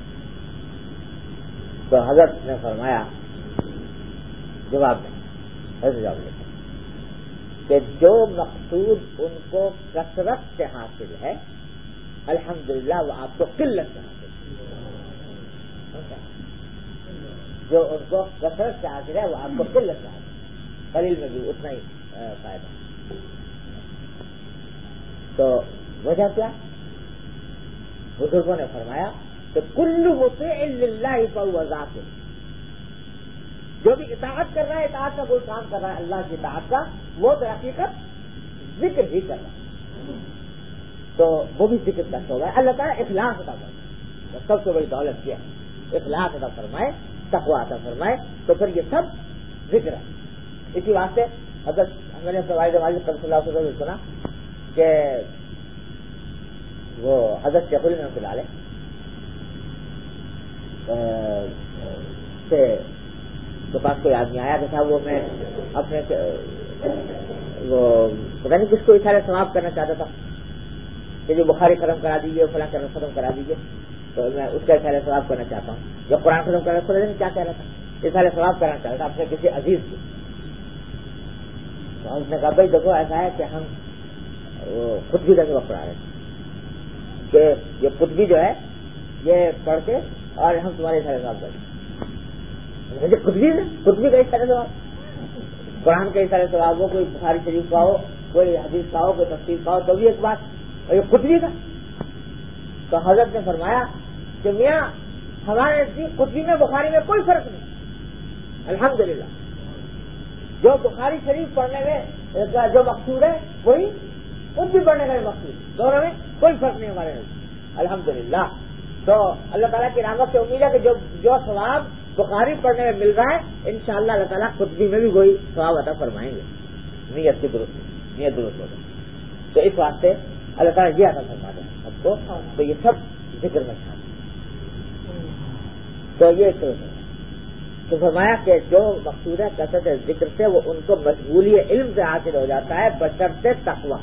تو حضرت نے فرمایا جواب میں ایسے جواب لے کہ جو مقصود ان کو کثرت سے حاصل ہے الحمدللہ وہ آپ کو قلت سے حاصل ہے. جو ان کو کثرت سے حاصل ہے وہ آپ کو قلت سے حاصل ہے، قلیل میں بھی اتنا ہی فائدہ. تو وجہ کیا؟ بزرگوں نے فرمایا کہ کل مطیع للہ فہو ذاکر. جو بھی اطاعت کر رہا ہے، اطاعت کا کوئی کام کر رہا ہے اللہ کی اطاعت کا، وہ در حقیقت ذکر ہی کر رہا ہے. تو وہ بھی ذکر کا شعبہ ہے. اللہ تعالیٰ اخلاص عطا فرمائے، سب سے بڑی دولت کیا ہے اخلاص عطا فرمائے، تقویٰ عطا فرمائے، تو پھر یہ سب ذکر ہے. اسی واسطے حضرت میں نے والد ماجد صلی اللہ علیہ وسلم سنا کہ وہ حضرت شیخ العلم رحمۃ اللہ علیہ کے پاس کوئی آدمی آیا کہ صاحب وہ میں اپنے وہ پتہ نہیں کس کو اشارے ثواب کرنا چاہتا تھا کہ جو بخاری ختم کرا دیجیے، فلاں ختم کرا دیجیے، تو میں اس کا اشارے ثواب کرنا چاہتا ہوں. جو قرآن ختم کرنا خود کیا کہہ رہا تھا، اشارے ثواب کرنا چاہتا تھا اپنے کسی عزیز کو. تو اس نے کہا بھائی دیکھو ایسا ہے کہ ہم خطبی کا سبق پڑھا رہے ہیں کہ یہ خطبی جو ہے یہ پڑھ کے اور ہم تمہارے اشارے ثواب کریں. خطبی کا اشارے ثواب، قرآن کا اشارے ثواب ہو، کوئی بخاری شریف کا ہو، کوئی حدیث کا ہو، کوئی تفسیر کا ہو تو بھی ایک بات، اور یہ قطبی کا. تو حضرت نے فرمایا کہ میاں ہمارے نزدیک قطبی میں بخاری میں کوئی فرق نہیں. الحمدللہ جو بخاری شریف پڑھنے میں جو مقصود ہے وہی قطبی پڑھنے کا مقصود, دونوں میں کوئی فرق نہیں ہمارے نزدیک الحمدللہ. تو اللہ تعالیٰ کی رحمت سے امید ہے کہ جو ثواب بخاری پڑھنے میں مل رہا ہے انشاءاللہ اللہ تعالیٰ قطبی میں بھی وہی ثواب عطا فرمائیں گے. نیت درست ہوگا. تو اس واسطے اللہ تعالیٰ یہ عطا فرما دیں سب کو. تو یہ سب ذکر میں شامل. تو یہ تو فرمایا کہ جو مقصود ہے کثرت ذکر سے وہ ان کو مشغولی علم سے حاصل ہو جاتا ہے بشرط تقویٰ.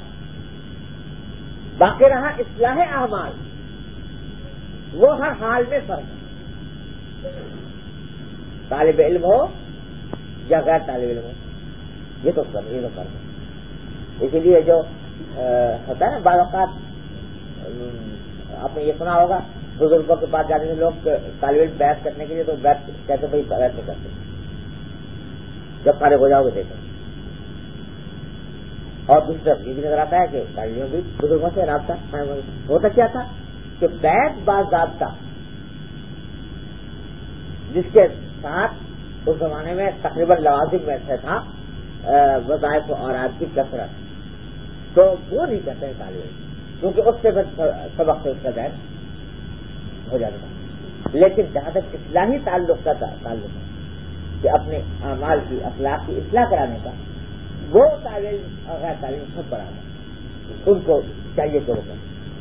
باقی رہا اصلاح اعمال, وہ ہر حال میں فرق ہے. طالب علم ہو یا غیر طالب علم ہو, یہ تو فرق ہے. اسی لیے جو ہوتا ہے نا بعض اوقات آپ نے یہ سنا ہوگا بزرگوں کے پاس جانے سے لوگ طالب علم بحث کرنے کے لیے تو بحث کہتے بھائی بحث نہیں کرتے, جب فارغ ہو جاؤ گے دیکھیں. اور دوسری طرف یہ بھی نظر آتا ہے کہ طالب علم بھی بزرگوں سے رابطہ ہوتا کیا تھا کہ بیت باضابطہ جس کے ساتھ اس زمانے میں تقریباً لوازم میں سے تھا وظائف اور آج کی کثرت, تو وہ نہیں کرتے ہیں طالب علم, کیونکہ اس سے سبق سے اس کا ذہن ہو جاتا ہے. لیکن جہاں تک اصلاحی تعلق ہے کہ اپنے اعمال کی اخلاق کی اصلاح کرانے کا, وہ طالب علم اور غیر طالب علم سب برابر, ان کو چاہیے کہ وہ کریں.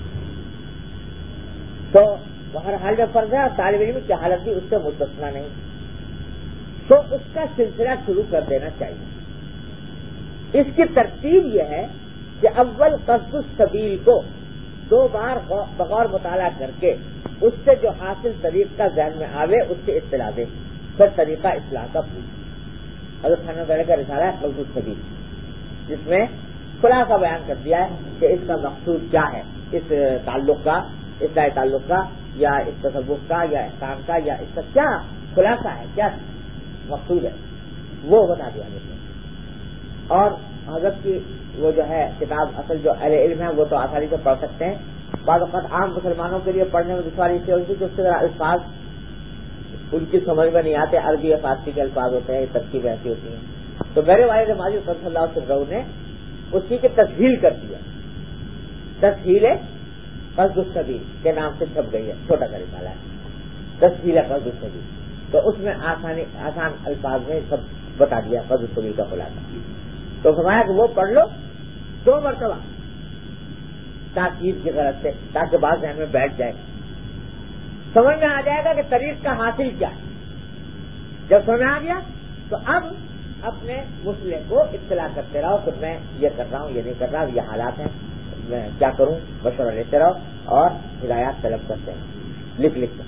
تو وہ ہر حال میں فرض ہے اور طالب علم کی حالت بھی اس سے مستثنا نہیں, تو اس کا سلسلہ شروع کر دینا چاہیے. اس کی ترتیب یہ ہے کہ اول قصد السبیل کو 2 بار بغور مطالعہ کر کے اس سے جو حاصل طریق کا ذہن میں آوے اس سے اطلاع دے, پھر طریقہ اصلاح کا پوچھے. حضرت خانہ تعالیٰ کا رسالہ ہے قصد السبیل, جس میں خلاصہ بیان کر دیا ہے کہ اس کا مقصود کیا ہے, اس تعلق کا, اصلاح تعلق کا, یا اس تصوف کا, یا احکام کا, یا اس کا کیا خلاصہ ہے, کیا مقصود ہے, وہ بتا دیا جاتا ہے. اور حضرت کی وہ جو ہے کتاب اصل جو اہل علم ہے وہ تو آسانی سے پڑھ سکتے ہیں. بعض اوقات عام مسلمانوں کے لیے پڑھنے میں دشواری اس سے ہوتی ہے کہ اس سے الفاظ ان کی سمجھ میں نہیں آتے, عربی یا فارسی کے الفاظ ہوتے ہیں, ترکیبیں ایسی ہوتی ہیں. تو میرے والد ماجد صلی اللہ علیہ وسلم نے اسی کی تسہیل کر دیا, تسہیل قصد السبیل کے نام سے چھپ گئی ہے, چھوٹا سا رسالہ ہے تسہیل قصد السبیل. تو اس میں آسان الفاظ میں سب بتا دیا قصد السبیل کا خلاصہ. تو فرمایا کہ وہ پڑھ لو 2 مرتبہ تاکید کی غرض سے, تاکہ بات ذہن میں بیٹھ جائے, سمجھ میں آ جائے گا کہ طریق کا حاصل کیا ہے. جب سمجھ میں آ گیا تو اب اپنے مسئلے کو اطلاع کرتے رہو کہ میں یہ کر رہا ہوں, یہ نہیں کر رہا, یہ حالات ہیں, میں کیا کروں, مشورہ لیتے رہو اور ہدایات طلب کرتے رہو, لکھ کر.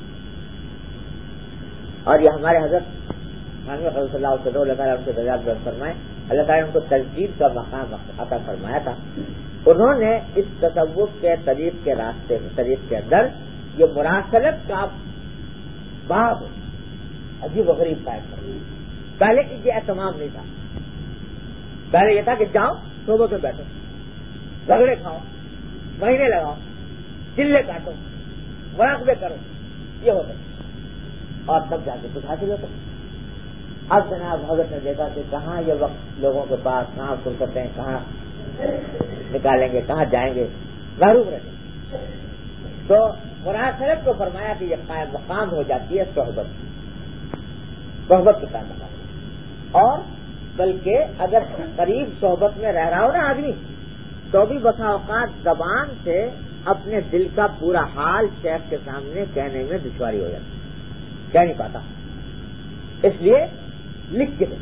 اور یہ ہمارے حضرت خانوی صلی اللہ علیہ وسلم اللہ تعالیٰ ان کے درجات بلند فرمائے, اللہ تعالیٰ نے ان کو تجدید کا مقام عطا فرمایا تھا. انہوں نے اس تصوف کے طریق کے راستے میں, طریق کے اندر یہ مراسلت کا باب عجیب و غریب قائم کر دیا. پہلے یہ اہتمام نہیں تھا, پہلے یہ تھا کہ جاؤ صوبوں میں بیٹھو, جھگڑے کھاؤ, مہینے لگاؤ, چلے کاٹو, مراقبے کرو, یہ ہوتا اور تب جا کے کچھ حاصل ہوتا. اب جناب حضرت نے دیکھا کہ کہاں یہ وقت لوگوں کے پاس, کہاں فرصتیں, کہاں نکالیں گے, کہاں جائیں گے, محروم رہتے. تو مراسلت کو فرمایا کہ یہ قائم مقام ہو جاتی ہے صحبت کے قائم مقام. اور بلکہ اگر قریب صحبت میں رہ رہا ہو نا آدمی, تو بھی بسا اوقات زبان سے اپنے دل کا پورا حال شیخ کے سامنے کہنے میں دشواری ہو جاتی, کہہ نہیں پاتا. اس لیے لکھ کے دیں,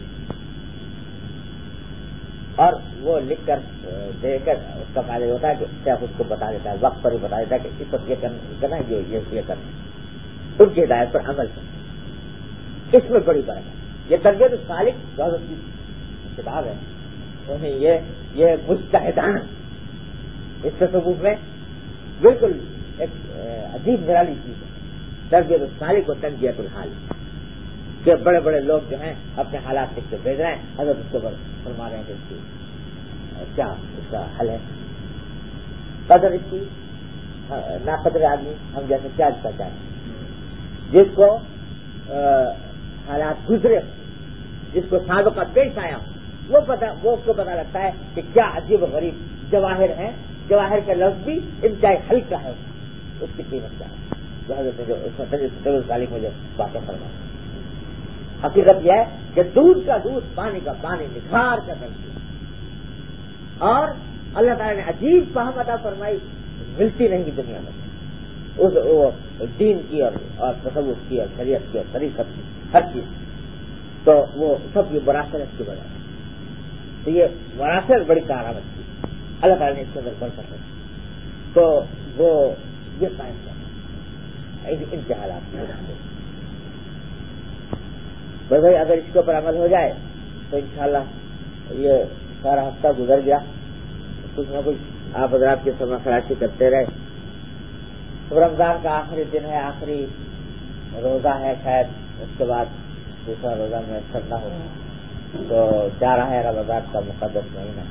اور وہ لکھ کر دے کر اس کا فائدہ ہوتا ہے کہ شیخ اس کو بتا دیتا ہے, وقت پر ہی بتا دیتا ہے کہ اس وقت یہ کرنا ہے, یہ کرنا ہے, ان کی ہدایت پر عمل کرنا. اس میں بڑی برکت ہے. یہ تربیت السالک بہت اچھی کتاب ہے, انہیں یہ مجتہدانہ اس تصوف میں بالکل ایک عجیب نرالی چیز ہے. تربیت السالک و تنبیہۃ الحال, کہ بڑے بڑے لوگ جو ہیں اپنے حالات لکھ کے بھیج رہے ہیں, حضرت اس کو فرما رہے ہیں کہ کیا اس کا حل ہے. قدر اس کی ناقدر آدمی ہم جیسے کیا پہچانے، جس کو حالات گزرے، جس کو سابقہ پیش آیا وہ اس کو پتا لگتا ہے کہ کیا عجیب و غریب جواہر ہے، جواہر کا لفظ بھی انتہائی ہلکا ہے، اس کی قیمت کیا ہے جو حضرت نے جو اس میں جو باتیں فرمائی۔ حقیقت یہ ہے کہ دودھ کا دودھ، پانی کا پانی، نکھار کا درجہ، اور اللہ تعالیٰ نے عجیب فہم عطا فرمائی، ملتی نہیں دنیا میں اس دین کی اور تصوف کی اور شریعت کی اور طریقت کی ہر چیز، تو وہ سب یہ وراثت کی وجہ ہے۔ تو یہ وراثت بڑی کارآمد تھی، اللہ تعالیٰ نے اس کے اندر برکت ہے، تو وہ یہ قائم کیا ان کے حالات میں۔ بھائی اگر اس کے اوپر عمل ہو جائے تو انشاءاللہ یہ سارا ہفتہ گزر گیا، کچھ نہ کچھ آپ حضرات کی سما خراشی کرتے رہے۔ رمضان کا آخری دن ہے، آخری روزہ ہے، شاید اس کے بعد دوسرا روزہ میسر نہ ہو، تو جا رہا ہے رمضان کا مقدس مہینہ۔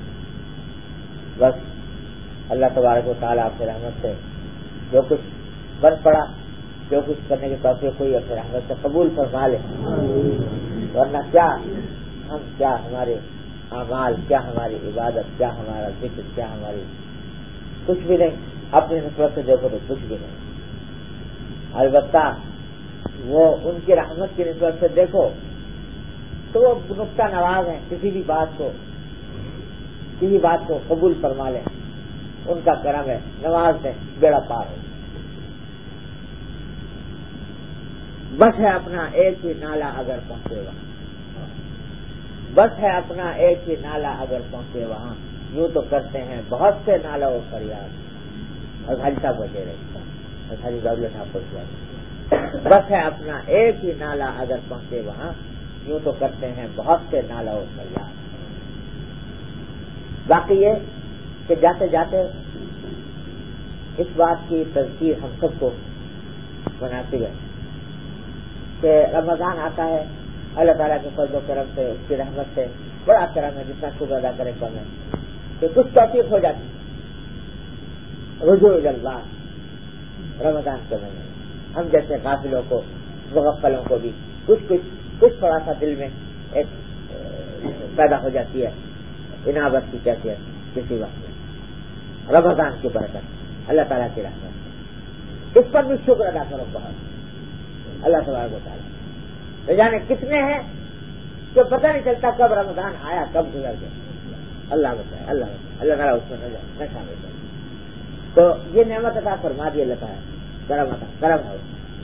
بس اللہ تبارک و تعالیٰ آپ کی رحمت سے جو کچھ بن پڑا، جو کچھ کرنے کی توفیق ہوئی اپنی رحمت سے قبول فرما لے، ورنہ کیا ہم، کیا ہمارے اعمال، کیا ہماری عبادت، کیا ہمارا ذکر، کیا ہماری کچھ بھی نہیں، اپنی نسبت سے دیکھو تو کچھ بھی نہیں۔ البتہ وہ ان کی رحمت کی نسبت سے دیکھو تو وہ نقطہ نواز ہیں، کسی بھی بات کو قبول فرما لیں، ان کا کرم ہے، نواز ہے، بیڑا پار ہے۔ بس ہے اپنا ایک ہی نالا اگر پہنچے وہاں، بس ہے اپنا ایک ہی نالا اگر پہنچے وہاں، یوں تو کرتے ہیں بہت سے نالوں و فریاد۔ اور حاجی صاحب بچے رہے، حاجی صاحب پہنچ جائے، بس ہے اپنا ایک ہی نالا اگر پہنچے وہاں، یوں تو کرتے ہیں بہت سے نالوں و فریاد۔ باقی یہ کہ جاتے جاتے اس بات کی تذکیر ہم سب کو مناسب ہے کہ رمضان آتا ہے، اللہ تعالیٰ کے فضل و کرم سے، اس کی رحمت سے بڑا کرم ہے، جتنا شکر ادا کرے کم ہے، کہ کچھ توفیق ہو جاتی رجوع اللہ رمضان کے مہینے۔ ہم جیسے غافلوں کو، مغفلوں کو بھی کچھ تھوڑا سا دل میں ایک پیدا ہو جاتی ہے انابت کی کیفیت کسی وقت میں، رمضان کی برکت، اللہ تعالیٰ کی رحمت، اس پر بھی شکر ادا کرو بہت۔ اللہ تبارک و تعالیٰ تو جانے کتنے ہیں کہ پتہ نہیں چلتا کب رمضان آیا کب گزر گیا، اللہ بتائے، اللہ تعالیٰ اس میں نہ شامل کرے۔ تو یہ نعمت عطا فرما دی اللہ تعالیٰ، کرم ہے۔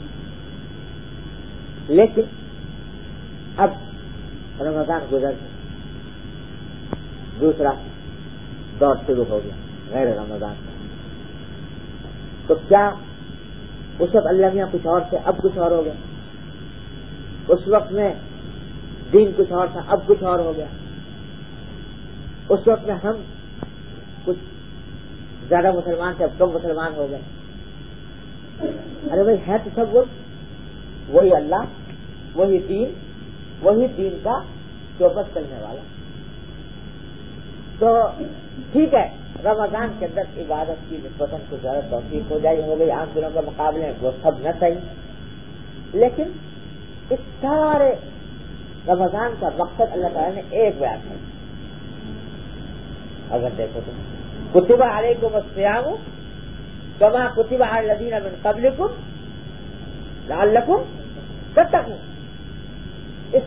لیکن اب رمضان گزر گیا، دوسرا دور شروع ہو گیا غیر رمضان کا، تو کیا اس وقت اللہ میاں کچھ اور تھے، اب کچھ اور ہو گیا؟ اس وقت میں دین کچھ اور تھا، اب کچھ اور ہو گیا؟ اس وقت میں ہم کچھ زیادہ مسلمان تھے، اب کم مسلمان ہو گئے؟ ارے بھائی ہے تو سب وہی اللہ، وہی دین کا چوبت چلنے والا۔ تو ٹھیک ہے رمضان کے اندر عبادت کی نسبتاً کو زیادہ توفیق ہو گئی عام دنوں کے مقابلے، وہ سب نہ صحیح، لیکن اس سارے رمضان کا مقصد اللہ تعالیٰ نے ایک بیان ہے۔ اگر دیکھو تو کتب علیکم الصیام کما کتب علی الذین من قبلکم لعلکم تتقون، اس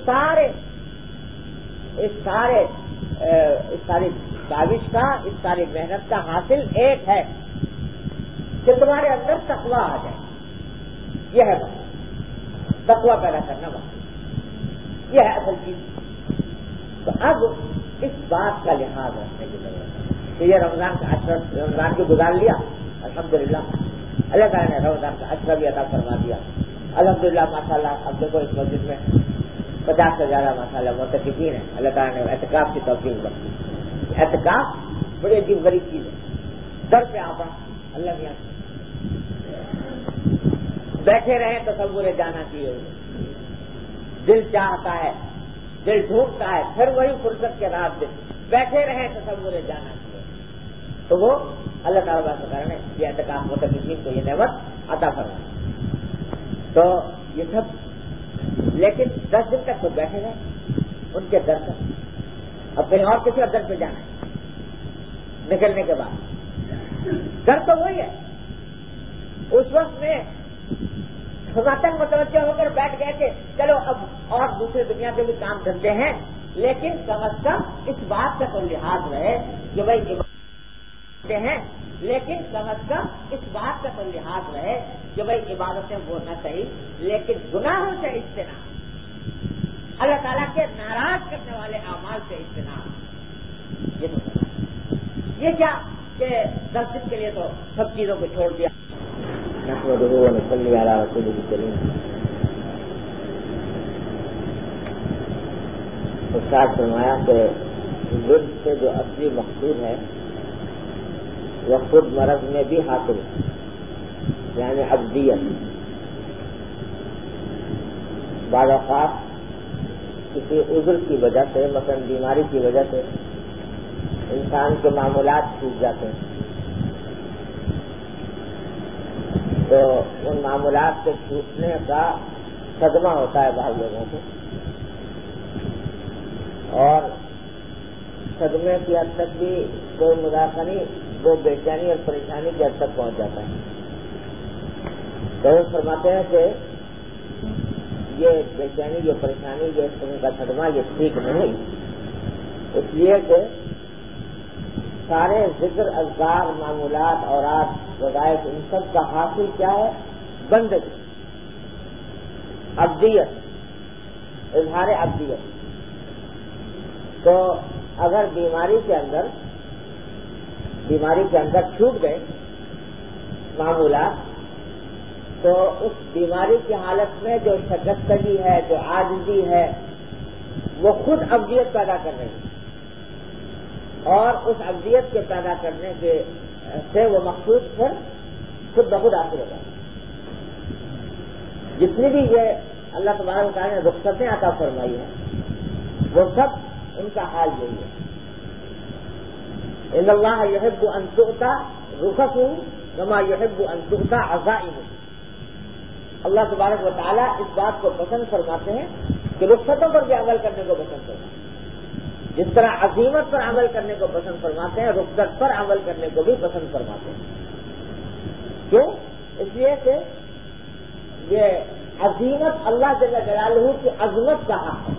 ساری کاوش کا، اس ساری محنت کا حاصل ایک ہے کہ تمہارے اندر تقویٰ آ جائے، یہ ہے مقصد، تقویٰ پیدا کرنا مقصد، یہ ہے اصل چیز۔ تو اب اس بات کا لحاظ رکھنے کی ضرورت ہے کہ یہ رمضان کا اشرف، رمضان کو گزار لیا الحمدللہ، اللہ تعالیٰ نے رمضان کا اشرف بھی عطا فرما دیا الحمدللہ، ماشاءاللہ۔ اب دیکھو اس مسجد میں 50 سے زیادہ ماشاءاللہ معتکفین ہیں، اللہ تعالیٰ نے اعتکاف کی توفیق بخشی۔ اعتکاف بڑی عجیب غریب چیز ہے، در پہ آپا اللہ میاں بیٹھے رہیں تصور جانا چاہیے، دل چاہتا ہے، دل ڈھونڈتا ہے، پھر وہی فرصت کے رات دن بیٹھے رہیں تصور جانا چاہیے، تو وہ اللہ تعالیٰ کا شکر ہے یہ اعتکاف متقین کو یہ نعمت عطا فرمائے. تو یہ سب لیکن 10 دن تک تو بیٹھے گئے ان کے در پر. اب کہیں اور کسی اور در پہ جانا ہے نکلنے کے بعد. در تو وہی ہے. اس وقت میں سناتن متوجہ ہو کر بیٹھ گئے کہ چلو اب اور دوسرے دنیا کے بھی کام دھندے ہیں لیکن کم از کم اس بات کا تو لحاظ رہے کہ بھائی عبادتیں ہیں لیکن کم از کم اس بات کا تو لحاظ رہے کہ بھائی عبادتیں وہ نہ صحیح لیکن گناہوں سے اجتناب, اللہ تعالیٰ کے ناراض کرنے والے اعمال سے اجتناب. یہ کیا کہ 10 دن کے لیے تو سب چیزوں کو چھوڑ دیا. نحمده ونصلي على رسوله الكريم. استاد فرمایا کہ ورد سے جو اصلی مقصود ہے وہ خود مرض میں بھی حاصل ہے, یعنی عبدیت. بعض اوقات کسی عذر کی وجہ سے مثلا بیماری کی وجہ سے انسان کے معمولات چھوٹ جاتے ہیں تو ان معمولات کے چھوٹنے کا صدمہ ہوتا ہے بعض لوگوں کو اور صدمے کی حد تک بھی کوئی مذاکرہ نہیں وہ بے چینی اور پریشانی کی حد تک پہنچ جاتا ہے. تو وہ فرماتے ہیں کہ یہ بے چینی یہ پریشانی یہ اس قسم کا صدمہ یہ ٹھیک نہیں, اس لیے کہ سارے ذکر اذکار معمولات اورات وظائف ان سب کا حاصل کیا ہے؟ بندگی, عبدیت, اظہار عبدیت. تو اگر بیماری کے اندر چھوٹ گئے معمولات تو اس بیماری کی حالت میں جو شکستگی ہے جو عاجزی ہے وہ خود عبدیت پیدا کر رہی ہے اور اس عبدیت کے پیدا کرنے سے وہ مقصود پھر خود بخود حاصل ہوگا. جتنی بھی یہ اللہ تبارک و تعالیٰ نے رخصتیں عطا فرمائی ہیں وہ سب ان کا حال یہی ہے. ان اللہ یحب ان تؤتی رخصہ کما یحب ان تؤتی عزائمہ. اللہ تبارک و تعالیٰ اس بات کو پسند فرماتے ہیں کہ رخصتوں پر بھی عمل کرنے کو پسند فرماتے ہیں, جس طرح عزیمت پر عمل کرنے کو پسند فرماتے ہیں رخصت پر عمل کرنے کو بھی پسند فرماتے ہیں. کیوں؟ اس لیے کہ یہ عزیمت اللہ جل جلالہ کی عظمت کا حق ہے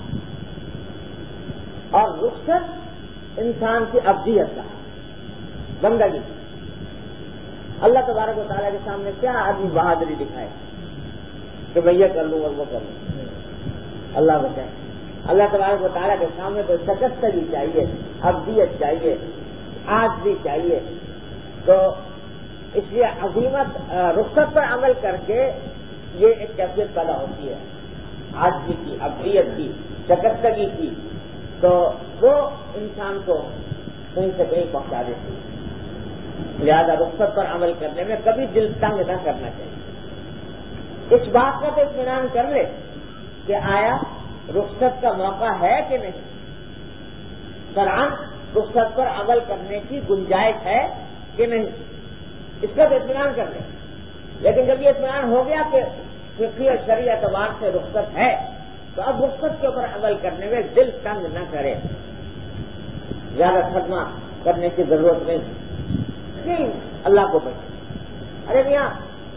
اور رخصت انسان کی عبدیت کا حق, بندگی. اللہ تبارک و تعالیٰ کے سامنے کیا آدمی بہادری دکھائے کہ میں یہ کر لوں اور وہ کر لوں, اللہ بچائے. اللہ تبارک و تعالیٰ کے سامنے تو شکستگی چاہیے, عبدیت چاہیے, عاجزی چاہیے. تو اس لیے عظیمت رخصت پر عمل کر کے یہ ایک کیفیت پیدا ہوتی ہے عاجزی کی, عبدیت کی, شکستگی کی. تو وہ انسان کو کہیں سے کہیں پہنچا دیتی ہے. لہذا رخصت پر عمل کرنے میں کبھی دل تنگ نہ کرنا چاہیے. اس بات کا تو اطمینان کر لے کہ آیا رخصت کا موقع ہے کہ نہیں, شرعاً رخصت پر عمل کرنے کی گنجائش ہے کہ نہیں, اس کا تو اطمینان کر لیں. لیکن جب یہ اطمینان ہو گیا کہ فقہی اور شرعی اعتبار سے رخصت ہے تو اب رخصت کے اوپر عمل کرنے میں دل تنگ نہ کرے, زیادہ صدمہ کرنے کی ضرورت نہیں. اللہ کو بچے. ارے میاں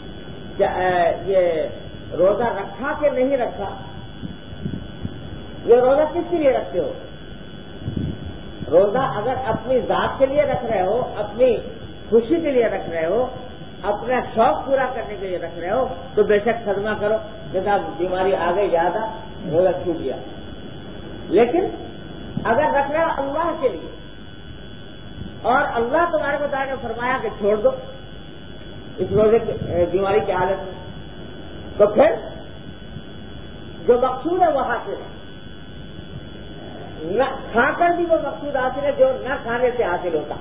یہ روزہ رکھا کہ نہیں رکھا, یہ روزہ کس کے لیے رکھتے ہو؟ روزہ اگر اپنی ذات کے لیے رکھ رہے ہو, اپنی خوشی کے لیے رکھ رہے ہو, اپنا شوق پورا کرنے کے لیے رکھ رہے ہو تو بے شک صدمہ کرو, جیسا بیماری آ گئی زیادہ روزہ چھوٹ گیا. لیکن اگر رکھ رہے ہو اللہ کے لیے اور اللہ تمہارے کو تعالیٰ نے فرمایا کہ چھوڑ دو اس روزے بیماری کی حالت میں, تو پھر جو مقصود ہے وہ حاصل ہے. نہ کھا کر بھی وہ مقصود حاصل ہے جو نہ کھانے سے حاصل ہوتا.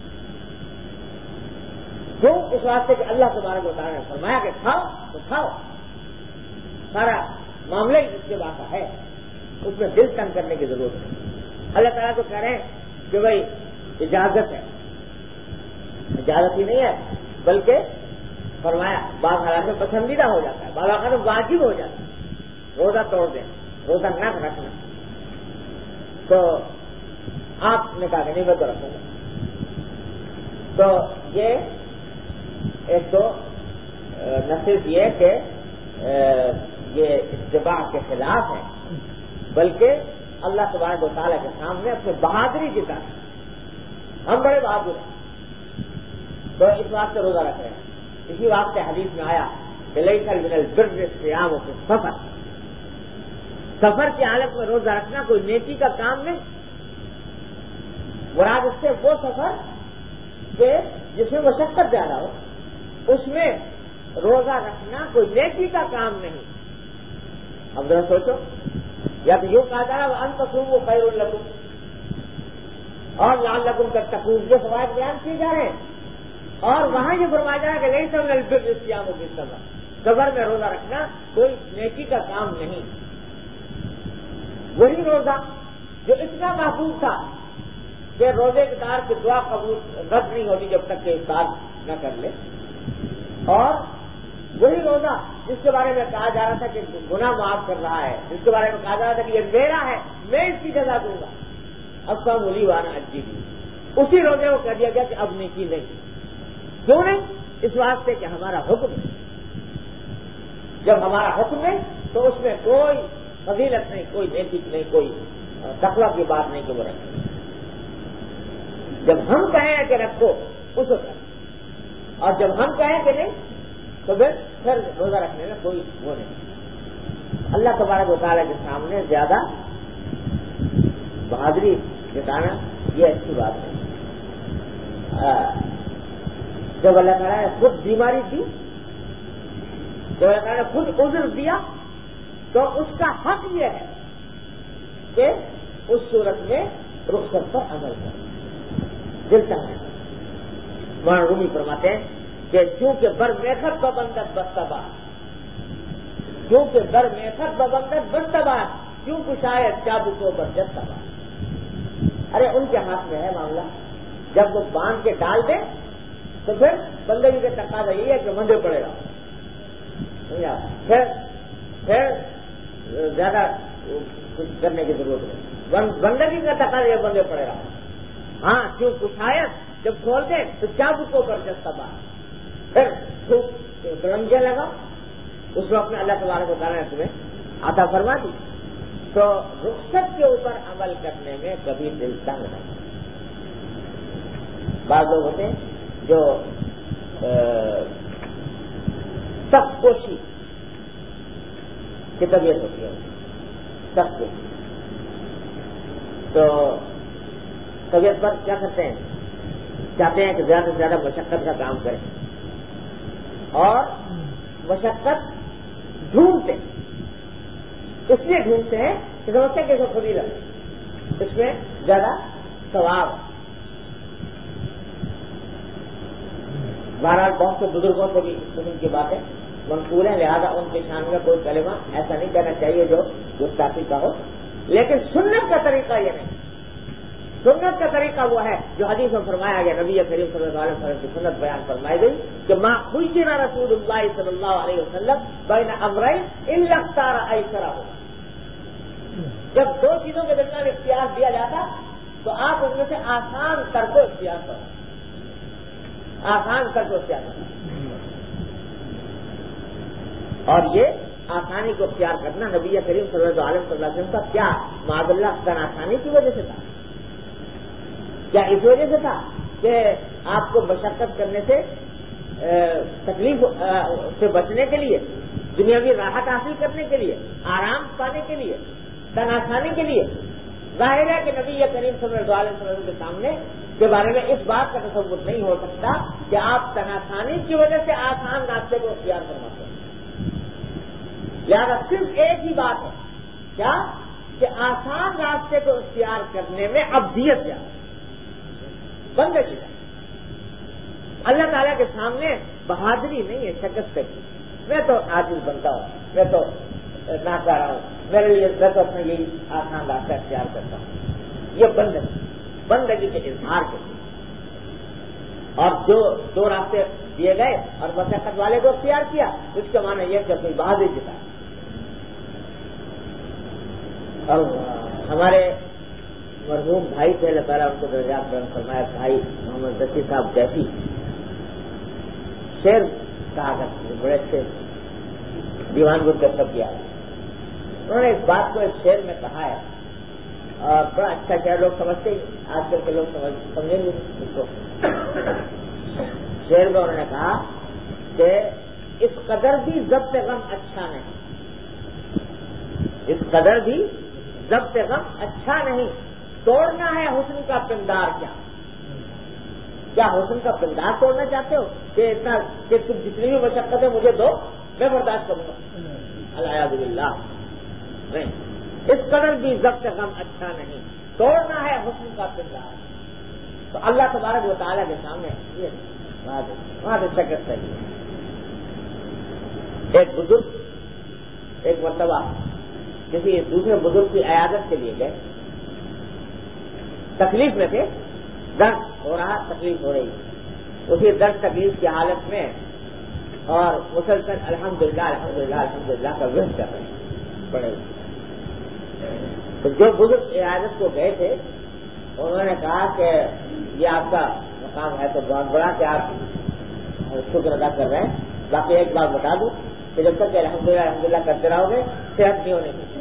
کیوں؟ اس واسطے کہ اللہ تبارک و تعالیٰ نے فرمایا کہ کھاؤ تو کھاؤ. سارا معاملہ ہی اس کے بعد ہے, اس میں دل تنگ کرنے کی ضرورت ہے. اللہ تعالیٰ تو کہہ رہے ہیں کہ بھائی اجازت ہے, زیادتی نہیں ہے، بلکہ فرمایا بعض حالات میں پسندیدہ ہو جاتا ہے، بعض اوقات میں واجب ہو جاتا ہے روزہ توڑ دیں، روزہ نہ رکھنا. تو آپ نے کہا کہ نہیں میں تو رکھوں گا. تو یہ ایک تو نہ صرف یہ کہ یہ اتباع کے خلاف ہے، بلکہ اللہ تبارک و تعالیٰ کے سامنے اپنے بہادری جتانا، ہم بڑے بہادر ہیں تو اس واسطے روزہ رکھ رہے ہیں. اسی واسطے حدیث میں آیا کہ لیس من البر الصیام فی السفر، سفر کی حالت میں روزہ رکھنا کوئی نیکی کا کام نہیں. مراد اس سے وہ سفر کہ جس میں مشقت زیادہ ہو، اس میں روزہ رکھنا کوئی نیکی کا کام نہیں. اب ذرا سوچو، یا تو یوں کہا جا رہا ان تصوموا خیر لکم اور لعلکم تتقون، یہ فوائد بیان کیے جا رہے ہیں، اور وہاں یہ فرمایا جا رہا ہے کہ لیس من البر الصیام فی السفر، سفر میں روزہ رکھنا کوئی نیکی کا کام نہیں. وہی روزہ جو اتنا محفوظ تھا کہ روزے دار کی دعا قبول رد نہیں ہوتی جب تک کہ افطار نہ کر لے، اور وہی روزہ جس کے بارے میں کہا جا رہا تھا کہ گناہ معاف کر رہا ہے، جس کے بارے میں کہا جا رہا تھا کہ یہ میرا ہے، میں اس کی جزا دوں گا، الصوم لی وانا اجزی بہ، اسی روزے کو کہہ دیا گیا کہ اب نیکی نہیں. کیوں نہیں؟ اس واسطے کہ ہمارا حکم ہے. جب ہمارا حکم ہے تو اس میں کوئی فضیلت نہیں، کوئی نیکی نہیں، کوئی تقویٰ کی بات نہیں کہ وہ رکھے. جب ہم کہیں کہ رکھو اس وقت، اور جب ہم کہیں کہ نہیں تو پھر روزہ رکھنے میں کوئی وہ نہیں. اللہ تبارک و تعالیٰ کے سامنے زیادہ بہادری جتانا یہ اچھی بات ہے. جب اللہ تعالیٰ نے خود بیماری دی، جب اللہ تعالیٰ نے خود عذر دیا، تو اس کا حق یہ ہے کہ اس صورت میں رخصت پر عمل کرے. دل چاہے مولانا رومی فرماتے ہیں کہ چونکہ بر میخت ببندت بستبا، کیونکہ بر میخت ببندت بستبا کیوں شاید چابکو برجت تبا. ارے ان کے ہاتھ میں ہے معاملہ، جب وہ باندھ کے ڈال دیں تو پھر بندگی کا تقاضا یہی ہے کہ بندے پڑے گا، پھر زیادہ کچھ کرنے کی ضرورت نہیں. بندگی کا تقاضا یہ بندے پڑے گا. ہاں کیوں شاید جب کھول دیں تو چابکو برجت تبا، پھر رنجے لگا، اس وقت میں اللہ تبارک و تعالیٰ نے تمہیں عطا فرما دی. تو رخصت کے اوپر عمل کرنے میں کبھی دل تنگ نہیں. بعض لوگ ہوتے ہیں جو سخت کوشی کی طبیعت ہوتی ہے، سخت کوشی، تو طبیعت پر کیا کرتے ہیں، چاہتے ہیں کہ زیادہ سے زیادہ مشقت کا کام کریں، اور مشقت ڈھونڈتے، اس لیے ڈھونڈتے ہیں کہ سمجھتے ہیں کہ اس کو خود ہی لگے، اس میں زیادہ ثواب. بہرحال بہت سے بزرگوں سے بھی اس قسم کی باتیں منقول ہیں، لہذا ان کے شان میں کوئی کلمہ ایسا نہیں کہنا چاہیے جو گستاخی کا ہو. لیکن سنت کا طریقہ یہ نہیں. سنت کا طریقہ وہ ہے جو حدیث میں فرمایا گیا، نبی کریم صلی اللہ علیہ وسلم کی سنت بیان فرمائی گئی کہ ما خیر رسول اللہ صلی اللہ علیہ وسلم بین امرین الا اختار ایسرہما. جب دو چیزوں کے درمیان اختیار دیا جاتا تو آپ ان میں سے آسان تر کو اختیار کرو، آسان تر کو اختیار کرو. اور یہ آسانی کو اختیار کرنا نبی کریم صلی اللہ علیہ وسلم کا کیا معاذ اللہ آسانی کی وجہ سے تھا؟ کیا اس وجہ سے تھا کہ آپ کو مشقت کرنے سے تکلیف سے بچنے کے لیے، دنیاوی راحت حاصل کرنے کے لیے، آرام پانے کے لیے، تن آسانی کے لیے؟ ظاہر ہے کہ نبی کریم صلی اللہ علیہ وسلم کے سامنے کے بارے میں اس بات کا تصور نہیں ہو سکتا کہ آپ تن آسانی کی وجہ سے آسان راستے کو اختیار کرواتے ہیں. لہٰذا صرف ایک ہی بات ہے، کیا کہ آسان راستے کو اختیار کرنے میں ابدیت زیادہ، بندگی ہے. اللہ تعالیٰ کے سامنے بہادری نہیں ہے، شکست ہے. میں تو عاجز بنتا ہوں، میں تو نہ چاہ رہا ہوں، میرے لیے میں تو اپنا یہی آسان راستہ اختیار کرتا ہوں. یہ بندگی کے اظہار کے لیے. اور جو دو راستے دیے گئے اور مشقت والے کو اختیار کیا، اس کا معنی یہ کہ اپنی بہادری جتا. اور ہمارے مرحوم بھائی تھے، اللہ تعالیٰ ان کو درجات بلند فرمائے، بھائی محمد ذکی صاحب جیسی شعر کہا کرتے ہیں، بڑے اچھے دیوان گرد سب کیا. انہوں نے اس بات کو ایک شعر میں کہا ہے اور بڑا اچھا شعر لوگ سمجھتے ہی، آج کل کے لوگ سمجھیں گے اس کو. شعر میں انہوں نے کہا کہ اس قدر بھی ضبط غم اچھا نہیں، اس قدر بھی ضبط غم اچھا نہیں، توڑنا ہے حسن کا پندار. کیا حسن کا پندار توڑنا چاہتے ہو کہ اتنا کہ تم جتنی بھی مشقت ہے مجھے دو، میں برداشت کروں گا؟ العیاذ باللہ. نہیں، اس قدر بھی ضبط غم اچھا نہیں، توڑنا ہے حسن کا پندار. تو اللہ تبارک و تعالیٰ کے سامنے وہاں سے شکست ہے. ایک بزرگ ایک مرتبہ کسی دوسرے بزرگ کی عیادت کے لیے گئے، تکلیف میں تھے، درد ہو رہا، تکلیف ہو رہی، اسی درد تکلیف کی حالت میں اور مسلسل الحمدللہ الحمدللہ الحمدللہ کا ورد کر رہے پڑے. تو جو بزرگ عیادت کو گئے تھے انہوں نے کہا کہ یہ آپ کا مقام ہے تو بہت بڑا کہ آپ شکر ادا کر رہے ہیں، باقی ایک بات بتا دوں کہ جب تک الحمدللہ الحمدللہ کرتے رہو گے صحت نہیں ہونے کی،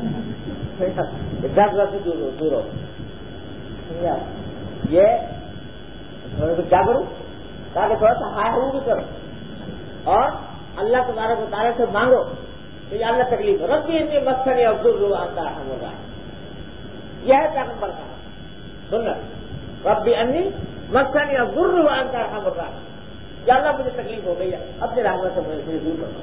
10 سے دور ہو. یہ کیا کروں؟ کہا کہ تھوڑا سا ہائے ہو بھی کرو اور اللہ تبارک و تعالیٰ سے مانگو کہ یا اللہ تکلیف ہو. ربی انی مسنی الضر وانت ارحم الراحمین. یہ ہے پیغمبر کا سنت. ربی انی مسنی الضر وانت ارحم الراحمین. یا اللہ مجھے تکلیف ہو گئی ہے، اپنے رحمت سے مجھے دور کرو.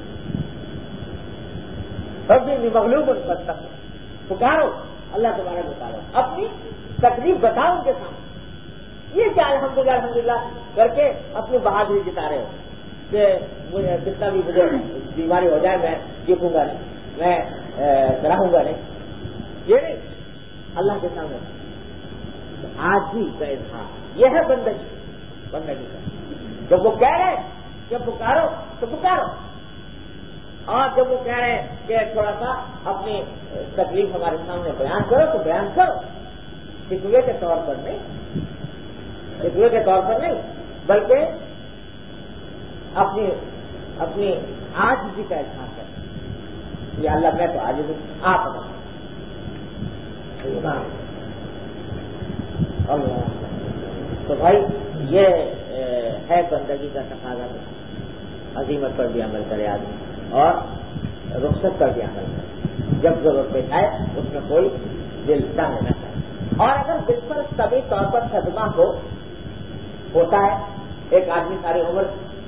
ربی انی مغلوب فانتصر. پکارو اللہ تبارک و تعالیٰ، اپنی تکلیف بتاؤ ان کے سامنے. یہ کیا الحمدللہ الحمدللہ کر کے اپنی بہادری جتا رہے ہو کہ مجھے جتنا بھی مجھے بیماری ہو جائے میں چیخوں گا نہیں، میں کراہوں گا نہیں. یہ نہیں، اللہ کے سامنے آج ہی کا اظہار، یہ ہے بندگی کا. جب وہ کہہ رہے جب پکارو تو پکارو، اور جب وہ کہہ رہے ہیں کہ تھوڑا سا اپنی تکلیف ہمارے سامنے بیان کرو تو بیان کرو. شکوے کے طور پر نہیں، شکوے کے طور پر نہیں، بلکہ اپنی عاجزی کا اظہار کریں. یا اللہ میں تو عاجز ہوں، آپ اللہ. تو بھائی یہ ہے بندگی کا تقاضا. عظیمت پر بھی عمل کرے آدمی اور رخصت پر بھی عمل کرے. جب ضرورت پیش آئے اس میں کوئی دل تنگ نہ کرے. اور اگر دل پر طبی طور پر صدمہ ہوتا ہے، ایک آدمی ساری عمر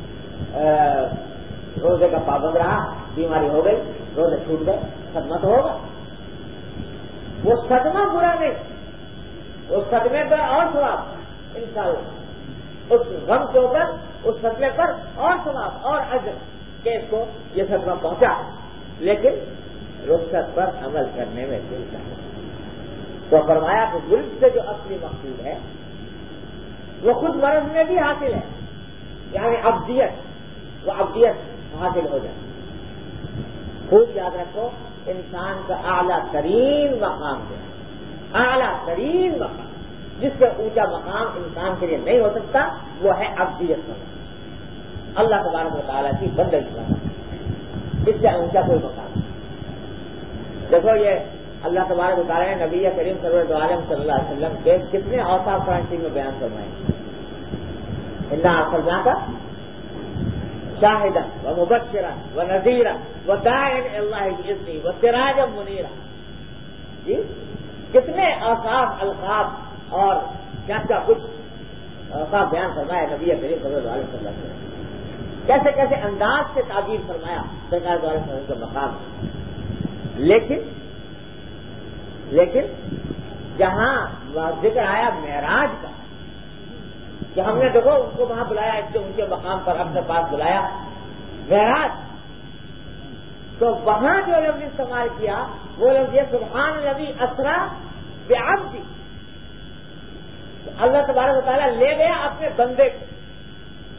روزے کا پابند رہا، بیماری ہو گئی، روزے چھوٹ گئے، صدمہ تو ہوگا. وہ صدمہ برا نہیں، اس صدمے پر اور ثواب انشاءاللہ، اس غم کے اوپر اس صدمے پر اور ثواب اور اجر کہ اس کو یہ صدمہ پہنچا، لیکن رخصت پر عمل کرنے میں دل چاہے. تو فرمایا کہ دل سے جو اصلی مقصود ہے وہ خود مرض میں بھی حاصل ہے، یعنی ابدیت، وہ ابدیت حاصل ہو جائے. خوب یاد رکھو، انسان کا اعلیٰ ترین مقام ہے، اعلیٰ ترین مقام، جس سے اونچا مقام انسان کے لیے نہیں ہو سکتا، وہ ہے ابدیت کا مقام، اللہ تبارک و تعالیٰ کی بندگی کا مقام. اس سے اونچا کوئی مقام نہیں. دیکھو یہ اللہ تبارک و تعالیٰ نے نبی کریم سرور عالم صلی اللہ علیہ وسلم کے کتنے اوصاف قرآن شریف میں بیان فرمائے. انا ارسلناک شاہدا ومبشرا ونذیرا وداعیا الی اللہ باذنہ وسراجا منیرا. جی کتنے اوصاف، القاب اور کیا کیا کچھ اوصاف بیان فرمایا نبی کریم صلی اللہ علیہ وسلم نے. کیسے کیسے انداز سے تعبیر فرمایا سرکار دو علیہ وسلم کے مقام. لیکن جہاں ذکر آیا معراج کا کہ ہم نے دیکھو ان کو وہاں بلایا، ان کے مقام پر اپنے پاس بلایا معراج، تو وہاں جو لفظ استعمال کیا وہ لفظ یہ سبحان الذی اسری بعبدہ. اللہ تبارک و تعالیٰ لے گیا اپنے بندے کو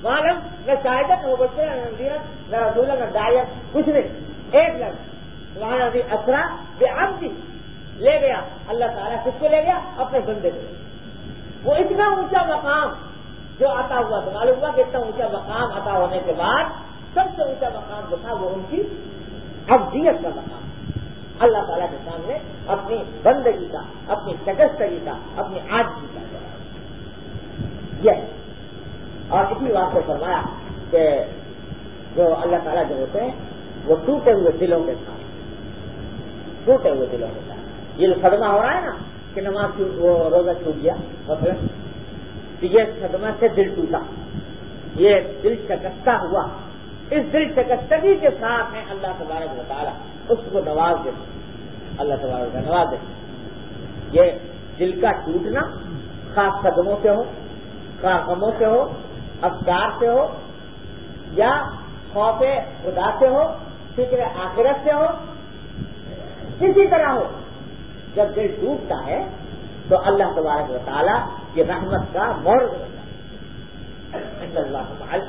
معلوم نہ شاہدت نہ بچے نہ رسول نہ داعیت کچھ نہیں. ایک لفظ سبحان الذی اسرا بعبدہ لے گیا اللہ تعالیٰ. کس کو لے گیا؟ اپنے بندے کو. وہ اتنا اونچا مقام جو عطا ہوا تو معلوم ہوا کہ اتنا اونچا مقام عطا ہونے کے بعد سب سے اونچا مقام جو تھا وہ ان کی عبدیت کا مقام. اللہ تعالیٰ کے سامنے اپنی بندگی کا، اپنی شکستگی کا، اپنی عاجزی کا یہ. اور اسی واسطے فرمایا کہ جو اللہ تعالیٰ جو ہوتے ہیں وہ ٹوٹے ہوئے دلوں کے ساتھ، ٹوٹے ہوئے دلوں کے ساتھ. یہ جو صدمہ ہو رہا ہے نا کہ نماز وہ روزہ چھوٹ گیا مطلب یہ صدمہ سے دل ٹوٹا، یہ دل شکستہ ہوا. اس دل شکستگی کے ساتھ ہیں اللہ تبارک و تعالیٰ اس کو نواز دیتے. اللہ تبارک و تعالیٰ نواز دیتے. یہ دل کا ٹوٹنا خاص صدموں سے ہو، خاص غموں سے ہو، افکار سے ہو، یا خوف خدا سے ہو، فکر آخرت سے ہو، کسی طرح ہو. جب دل ٹوٹتا ہے تو اللہ تبارک و تعالیٰ یہ رحمت کا مورد ہوتا ہے. اللہ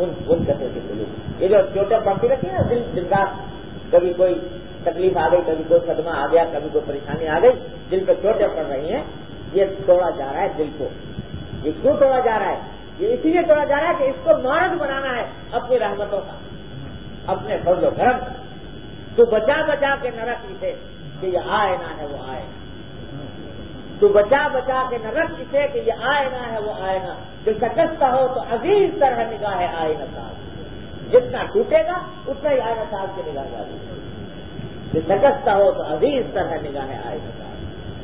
یہ جو چوٹیں پڑتی رہتی ہے نا دل کا، کبھی کوئی تکلیف آ گئی، کبھی کوئی صدمہ آ گیا، کبھی کوئی پریشانی آ گئی، دل پہ چوٹیں پڑ رہی ہیں. یہ توڑا جا رہا ہے دل کو. یہ کیوں توڑا جا رہا ہے؟ یہ اسی لیے توڑا جا رہا ہے کہ اس کو مورد بنانا ہے اپنی رحمتوں کا، اپنے فضل و کرم. تو بچا بچا کے نہ رکھ اسے کہ یہ آئے نہ ہے وہ آئے نہ. تو بچا بچا کے نہ رکھ اسے کہ یہ آئے نہ ہے وہ آئے نہ. جو شکستہ ہو تو عزیز طرح نگاہ آئے نہ صاحب. جتنا ٹوٹے گا اتنا ہی آئے نہ صاحب کی نگاہ جائے. جو شکستہ ہو تو عزیز طرح نگاہ آئے نہ صاحب.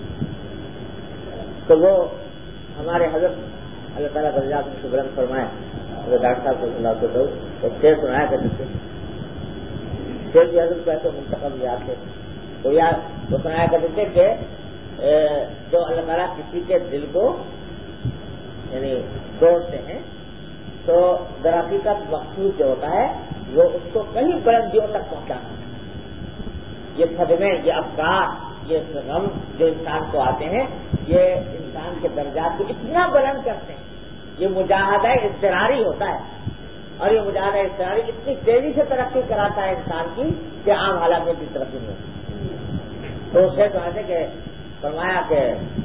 تو وہ ہمارے حضرت اللہ تعالیٰ درجات میں بلند فرمائے ڈاکٹر صاحب کو اللہ کو دو ایک شعر سنایا کرتے تھے. شعر کی حضرت کو ایسے منتخب یاد تھے تو یاد وہ سنایا کرتے تھے کہ جو اللہ تعالیٰ کسی کے دل کو یعنی توڑتے ہیں تو در حقیقت مقصود جو ہوتا ہے وہ اس کو کہیں بلندیوں تک پہنچانا ہے. یہ صدمے، یہ افکار، یہ غم جو انسان کو آتے ہیں یہ انسان کے درجات کو اتنا بلند کرتے ہیں. یہ مجاہدہ اضطراری ہوتا ہے اور یہ مجاہدہ اضطراری اتنی تیزی سے ترقی کراتا ہے انسان کی کہ عام حالات میں بھی ترقی نہیں ہوتی. تو اس سے تو ایسے کہ فرمایا کہ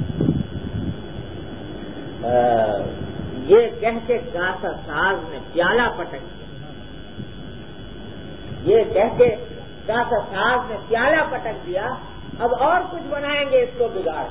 یہ کہہ کے کاسا ساز نے پیالہ پٹک دیا. یہ کہہ کے کاسا ساز نے پیالہ پٹک دیا. اب اور کچھ بنائیں گے اس کو بگاڑ،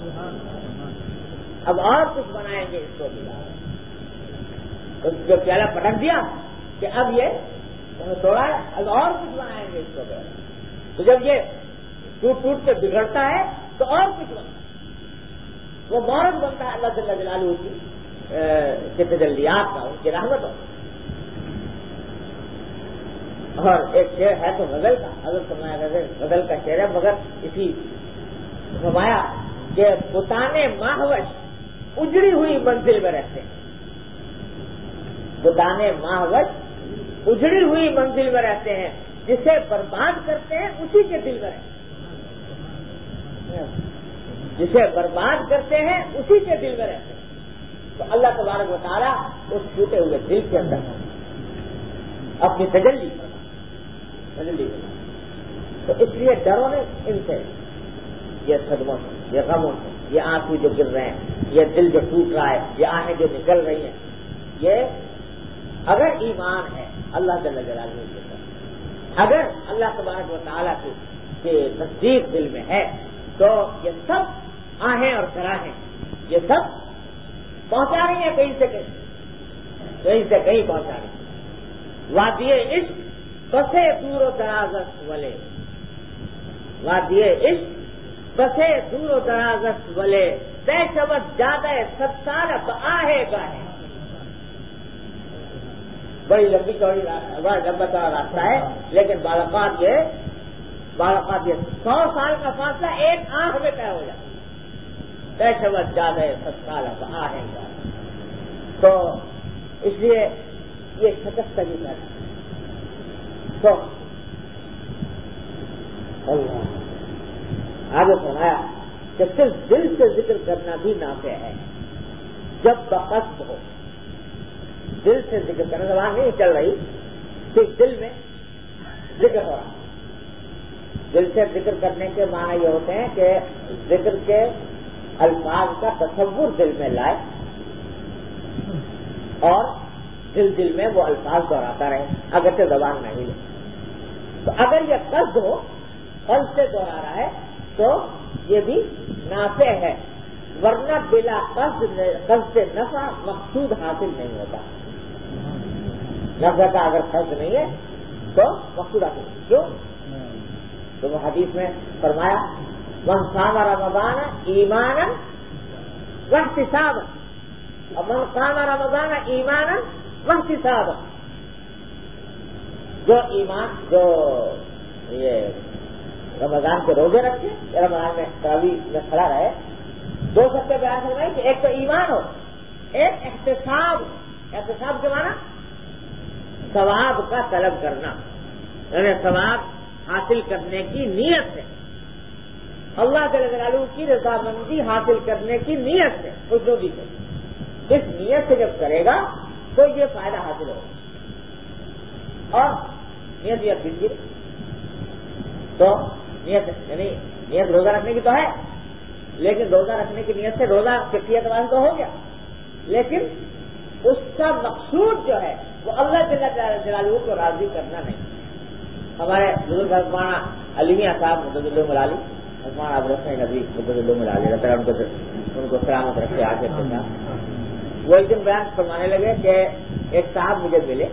اب اور کچھ بنائیں گے اس کو بگاڑ. تو جو پیالہ پٹک دیا کہ اب یہ توڑا ہے، اب اور کچھ بنائیں گے اس کو بگاڑ. تو جب یہ ٹوٹ ٹوٹ کے بگڑتا ہے تو اور کچھ بنتا ہے. وہ مورد بنتا ہے اللہ جل جلالہ کی تجلیات کا، ان کی رحمتوں. اور ایک شعر ہے تو غزل کا، حضرت فرمایا غزل کا شعر ہے مگر اسی فرمایا کہ بتانے ماہوش اجڑی ہوئی منزل میں رہتے ہیں. بتانے ماہوش اجڑی ہوئی منزل میں رہتے ہیں، جسے برباد کرتے ہیں اسی کے دل میں رہتے ہیں. جسے برباد کرتے ہیں اسی کے دل میں رہتے ہیں. تو اللہ تبارک و تعالیٰ اس ٹوٹے ہوئے دل کے اندر اپنی تجلی تو اس لیے ڈرو نے ان سے، یہ صدموں سے، یہ غموں سے، یہ آنسو جو گر رہے ہیں، یہ دل جو ٹوٹ رہا ہے، یہ آہیں جو نکل رہی ہیں، یہ اگر ایمان ہے اللہ جل جلالہ کے ساتھ، اگر اللہ تبارک و تعالیٰ کی تصدیق دل میں ہے تو یہ سب آہیں اور کراہیں یہ سب پہنچا رہی ہیں کہیں سے کہیں پہنچا رہی ہیں. وادی عشق بسے دور و درازت ولے، وادی عشق بسے دور و درازت ولے، دے شبت زیادہ 7 سال آہے گاہے. بڑی لمبی چوڑی لمبا چوڑا راستہ ہے لیکن بعض اوقات یہ 100 سال کا فاصلہ ایک آنکھ میں طے ہو جاتا ہے. دے شبت زیادہ 7 سال آہے گاہے. تو اس لیے یہ شکستگی ہے. تو اللہ آگے فرمایا کہ صرف دل سے ذکر کرنا بھی نافع ہے جب بقصد ہو. دل سے ذکر کرنا، زبان نہیں چل رہی، صرف دل میں ذکر ہو رہا. دل سے ذکر کرنے کے معنی یہ ہوتے ہیں کہ ذکر کے الفاظ کا تصور دل میں لائے اور دل میں وہ الفاظ دہراتا رہے، اگرچہ زبان نہیں لے. تو اگر یہ قصد ہو، قصد سے دوہرا رہا ہے تو یہ بھی نافع ہے، ورنہ بلا قصد نفع مقصود حاصل نہیں ہوتا. نفع کا اگر قصد نہیں ہے تو مقصود حاصل نہیں. کیوں؟ تو وہ حدیث میں فرمایا من صام رمضان ایمانا واحتسابا، اور من قام رمضان ایمانا واحتسابا، جو یہ رمضان کے روزے رکھے، رمضان میں تراویح میں کھڑا رہے، دو شرط بیان فرمائی کہ ایک تو ایمان ہو، ایک احتساب. احتساب کے معنی ثواب کا طلب کرنا، یعنی ثواب حاصل کرنے کی نیت سے، اللہ جل جلالہ کی رضامندی حاصل کرنے کی نیت سے، خوشنودی سے. اس نیت سے جب کرے گا تو یہ فائدہ حاصل ہوگا. اور نیت یہ کسی تو نیت یعنی نیت روزہ رکھنے کی تو ہے، لیکن روزہ رکھنے کی نیت سے روزہ فقہی اعتبار تو ہو گیا، لیکن اس کا مقصود جو ہے وہ اللہ جل جلالہ کو راضی کرنا نہیں. ہمارے بزرگ حضرت علیمیہ صاحب مدد اللہ ملالی، حضرت ابو الحسن نبی مدد اللہ ملالی، اللہ تعالیٰ ان کو سلامت رکھے آگے کے ساتھ، وہ ایک دن بیان فرمانے لگے کہ ایک صاحب مجھے ملے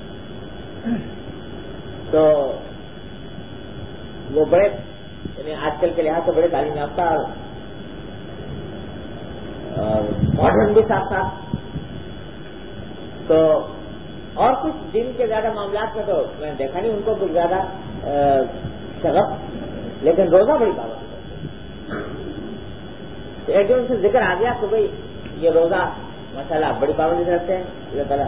تو وہ بڑے یعنی آج کل کے لحاظ سے بڑے تعلیم یافتہ اور ماڈرن بھی ساتھ ساتھ، تو اور کچھ دن کے زیادہ معاملات میں تو میں نے دیکھا نہیں ان کو کچھ زیادہ شغف، لیکن روزہ بڑی پابندی ہے. ایک دن ان سے ذکر آ گیا کہ بھائی یہ روزہ ماشاءاللہ بڑی پابندی سے رکھتے ہیں، اللہ تعالیٰ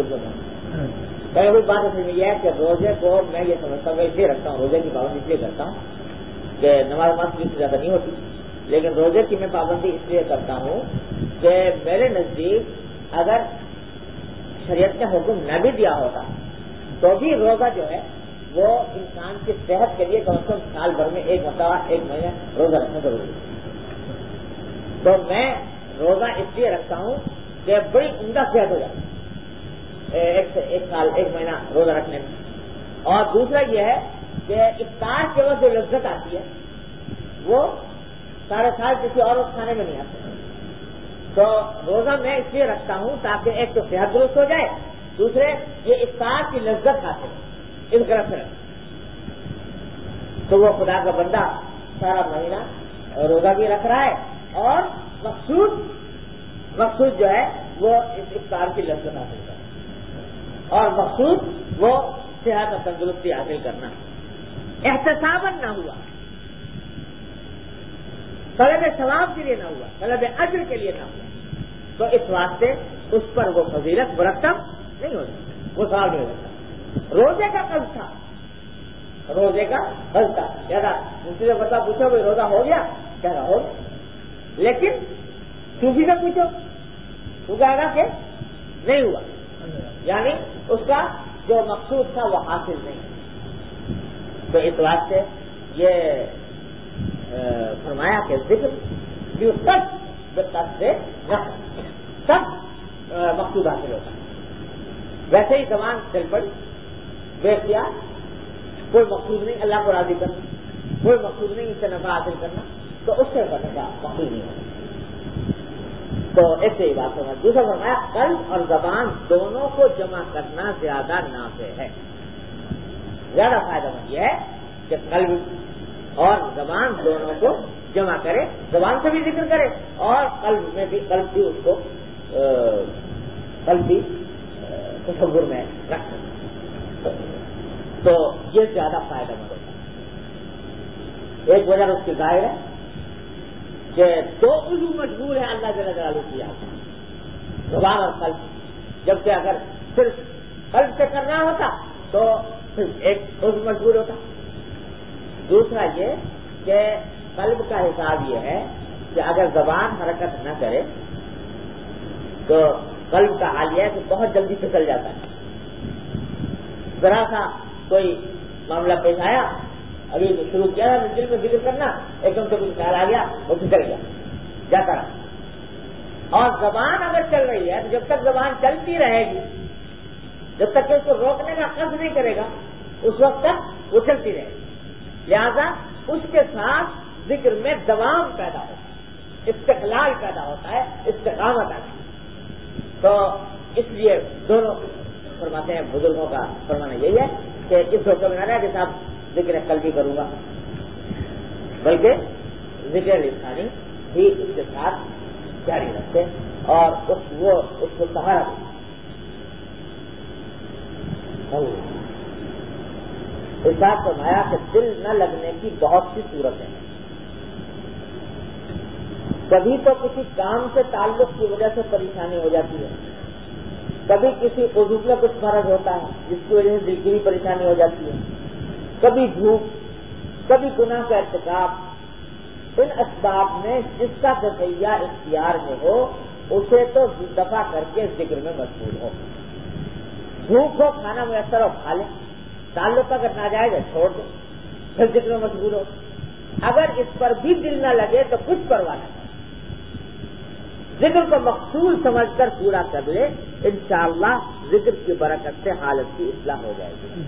کوئی بات اصل میں یہ ہے کہ روزے کو میں یہ سمجھتا ہوں، میں اس لیے رکھتا ہوں، روزے کی پابندی اس لیے کرتا ہوں کہ نماز کی سے زیادہ نہیں ہوتی، لیکن روزے کی میں پابندی اس لیے کرتا ہوں کہ میرے نزدیک اگر شریعت نے حکم نہ بھی دیا ہوتا تو بھی روزہ جو ہے وہ انسان کی صحت کے لیے کم از کم سال بھر میں ایک مرتبہ ایک مہینہ روزہ رکھنا ضروری ہے. تو میں روزہ اس لیے رکھتا ہوں کہ بڑی عمدہ صحت ہو جاتی ایک سال ایک مہینہ روزہ رکھنے میں. اور دوسرا یہ ہے کہ افطار کے وقت جو لذت آتی ہے وہ سارے سال کسی اور وقت کھانے میں نہیں آتی. تو روزہ میں اس لیے رکھتا ہوں تاکہ ایک تو صحت درست ہو جائے، دوسرے یہ افطار کی لذت حاصل ہے اس طرف سے. تو وہ خدا کا بندہ سارا مہینہ روزہ بھی رکھ رہا ہے اور مقصود جو ہے وہ اس افطار کی لذت حاصل کرنا اور مقصود وہ صحت اور تندرستی حاصل کرنا. احتساباً نہ ہوا، طلب ثواب کے لیے نہ ہوا، طلب اجر کے لیے نہ ہوا، تو اس واسطے اس پر وہ فضیلت مرتب نہیں ہو سکتی، وہ ثواب نہیں ہو سکتا. روزے کا قصد تھا، روزے کا قصد تھا، کہنا مجھ سے بتا پوچھو بھائی روزہ ہو گیا، کہہ رہا ہو گیا، لیکن صوفی سے پوچھو وہ کہے گا کہ نہیں ہوا، یعنی اس کا جو مقصود تھا وہ حاصل نہیں. تو اس واسطے یہ فرمایا کہ ذکر جو سے سب مقصود حاصل ہوتا ہے. ویسے ہی زبان چل پڑی بے اختیار، کوئی مقصود نہیں اللہ کو راضی کرنا، کوئی مقصود نہیں اس سے نفع حاصل کرنا، تو اس سے کرنے کا مقصود نہیں ہوتا. تو ایسے ہی بات ہونا. دوسرا فرمایا قلب اور زبان دونوں کو جمع کرنا زیادہ نافع ہے. زیادہ فائدہ مند یہ ہے کہ قلب اور زبان دونوں کو جمع کرے، زبان سے بھی ذکر کرے اور قلب بھی اس کو قلب بھی تصور میں رکھ سکے، تو یہ زیادہ فائدہ مند ہوتا ہے. ایک وجہ اس کی ظاہر ہے کہ دو عضو مجبور ہے اللہ جل جلالہ کی یاد، زبان اور قلب. جبکہ اگر صرف قلب سے کرنا ہوتا تو صرف ایک عضو مجبور ہوتا. دوسرا یہ کہ قلب کا حساب یہ ہے کہ اگر زبان حرکت نہ کرے تو قلب کا حال یہ ہے کہ بہت جلدی پھسل جاتا ہے. ذرا سا کوئی معاملہ پیش آیا، ابھی شروع کیا دل میں ذکر کرنا، ایک دم سے کچھ خیال آ گیا وہ پھسل گیا جاتا رہا. اور زبان اگر چل رہی ہے تو جب تک زبان چلتی رہے گی، جب تک کہ اس کو روکنے کا قصد نہیں کرے گا، اس وقت تک وہ چلتی رہے گی. لہذا اس کے ساتھ ذکر میں دوام پیدا ہوتا ہے، استقلال پیدا ہوتا ہے، استقامت آتی ہے. تو اس لیے دونوں فرماتے ہیں، بزرگوں کا فرمانا یہی ہے کہ اس وقت میں نہ رہا کہ صاحب ذکر قلبی کروں گا، بلکہ ذکر لسانی بھی اس کے ساتھ جاری رکھتے اور اس کو سہارا دیں. ارشاد فرمایا کہ دل نہ لگنے کی بہت سی صورتیں ہیں. کبھی تو کسی کام سے تعلق کی وجہ سے پریشانی ہو جاتی ہے، کبھی کسی عضو میں کچھ فرض ہوتا ہے جس کی وجہ سے دل کی بھی پریشانی ہو جاتی ہے، کبھی جھوٹ، کبھی گناہ کا ارتکاب. ان اسباب میں جس کا تجزیہ اختیار میں ہو اسے تو دفع کر کے ذکر میں مشغول ہو. بھوک ہو، کھانا میسر ہو کھا لے، تعلق اگر ناجائز ہے چھوڑ دے، پھر ذکر میں مشغول ہو. اگر اس پر بھی دل نہ لگے تو کچھ پرواہ نہ، ذکر کو مقصود سمجھ کر پورا کر لے، انشاءاللہ ذکر کی برکت سے حالت کی اصلاح ہو جائے گی.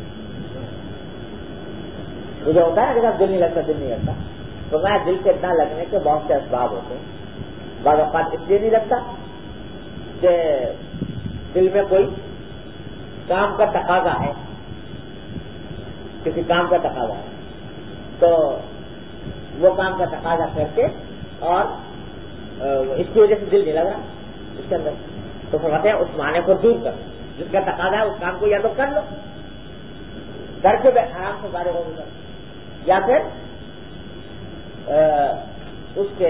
مجھے ہوتا ہے کہ دل نہیں لگتا، دل نہیں لگتا، تو میں دل کے نہ لگنے کے بہت سے اسباب ہوتے ہیں. بعض اوقات اس لیے نہیں لگتا کہ دل میں کوئی کام کا تقاضا ہے، کسی کام کا تقاضا ہے تو وہ کام کا تقاضا کر کے اور اس کی وجہ سے دل نہیں لگ رہا اس کے اندر، تو فرماتے ہیں اس معنی کو دور کر، جس کا تقاضا ہے اس کام کو یا تو کر لو، کر کے آرام سے فارغ ہو گئے، یا پھر اس کے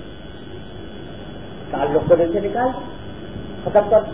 تعلق کو دل سے نکال ختم کر.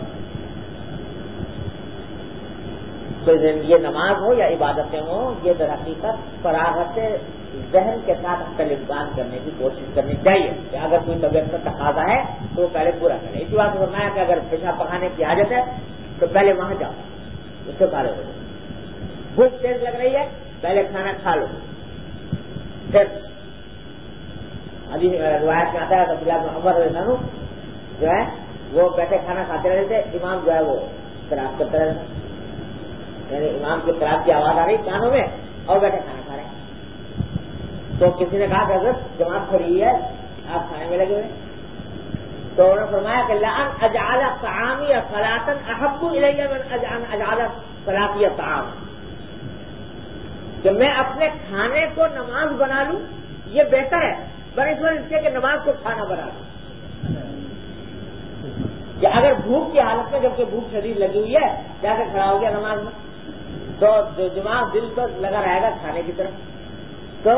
تو یہ نماز ہو یا عبادتیں ہوں، یہ در حقیقت فراغت ذہن کے ساتھ عقل امکان کرنے کی کوشش کرنی چاہیے کہ اگر کوئی طبیعت کا تقاضا ہے تو وہ پہلے پورا کرے. اسی بات فرمایا کہ اگر پیشاب پکانے کی عادت ہے تو پہلے وہاں جاؤ، اس سے فارغ ہو جائے. بھوک تیز لگ رہی ہے، پہلے کھانا کھا لو، پھر ابھی روایت میں آتا ہے عبداللہ بن عمر رضی اللہ عنہ جو ہے وہ بیٹھے کھانا کھاتے رہتے تھے، امام جو ہے وہ قرات کرتا رہتا، یعنی امام کی قرات کی آواز آ رہی کانوں میں اور بیٹھے کھانا کھا رہے ہیں. تو کسی نے کہا کہ حضرت جماعت کھڑی ہے آپ کھانے میں لگے ہوئے، تو انہوں نے فرمایا کہ لأن اجعل طعامی صلاۃ احب الی من ان اجعل صلاتي طعام، کہ میں اپنے کھانے کو نماز بنا لوں یہ بہتر ہے بنسبت اس کے کہ نماز کو کھانا بنا لوں. کہ اگر بھوک کی حالت میں جبکہ بھوک شدید لگی ہوئی ہے جا کے کھڑا ہو گیا نماز میں تو دماغ دل تو لگا رہے گا کھانے کی طرف، تو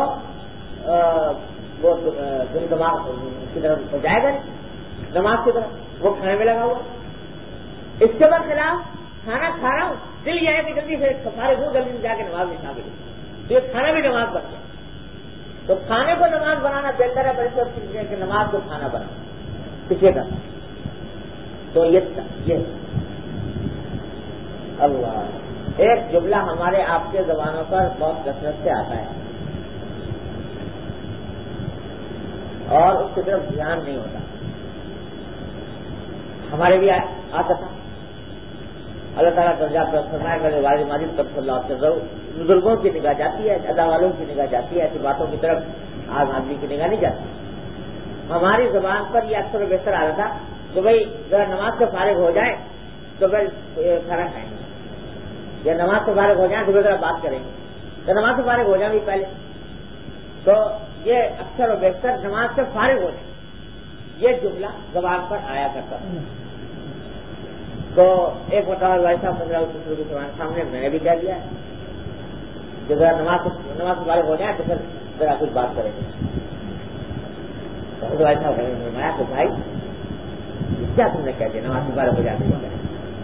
وہ دل دماغ کی طرف ہو جائے گا نہیں، نماز کی طرف وہ کھانے میں لگا ہوا. اس کے بعد خلاف کھانا کھا رہا ہوں، دل یہ ہے کہ جلدی سے فارغ ہوں، جلدی سے جا کے نماز میں شامل ہوں، تو یہ کھانا بھی نماز بن گیا. تو کھانے کو نماز بنانا بہتر ہے بڑے کہ نماز کو کھانا بنا پیچھے کا. تو یہ اللہ ایک جملہ ہمارے آپ کے زبانوں پر بہت کثرت سے آتا ہے اور اس کی طرف دھیان نہیں ہوتا. ہمارے بھی آتا تھا. اللہ تعالیٰ درجات پر فرمایا میرے والد ماجد صلی اللہ علیہ وسلم، بزرگوں کی نگاہ جاتی ہے، ادا والوں کی نگاہ جاتی ہے، ایسی باتوں کی طرف عام آدمی کی نگاہ نہیں جاتی. ہماری زبان پر یہ اکثر و بیشتر آ رہا تھا کہ بھائی ذرا نماز سے فارغ ہو جائے تو پھر کھانا کھائیں گے، یا نماز سے فارغ ہو جائیں تو پھر ذرا بات کریں گے، تو نماز سے فارغ ہو جائیں بھی پہلے. تو یہ اکثر و بیشتر نماز سے فارغ ہو جائے یہ جملہ زبان پر آیا کرتا تھا. تو ایک مرتبہ بھائی صاحب کی سامنے میں نے بھی کہہ دیا کہ ذرا نماز سے فارغ ہو جائے تو پھر ذرا کچھ بات کریں گے. بھائی صاحب نے فرمایا کہ بھائی کیا تم نے کہہ دیا نماز سے فارغ ہو جاتے ہیں؟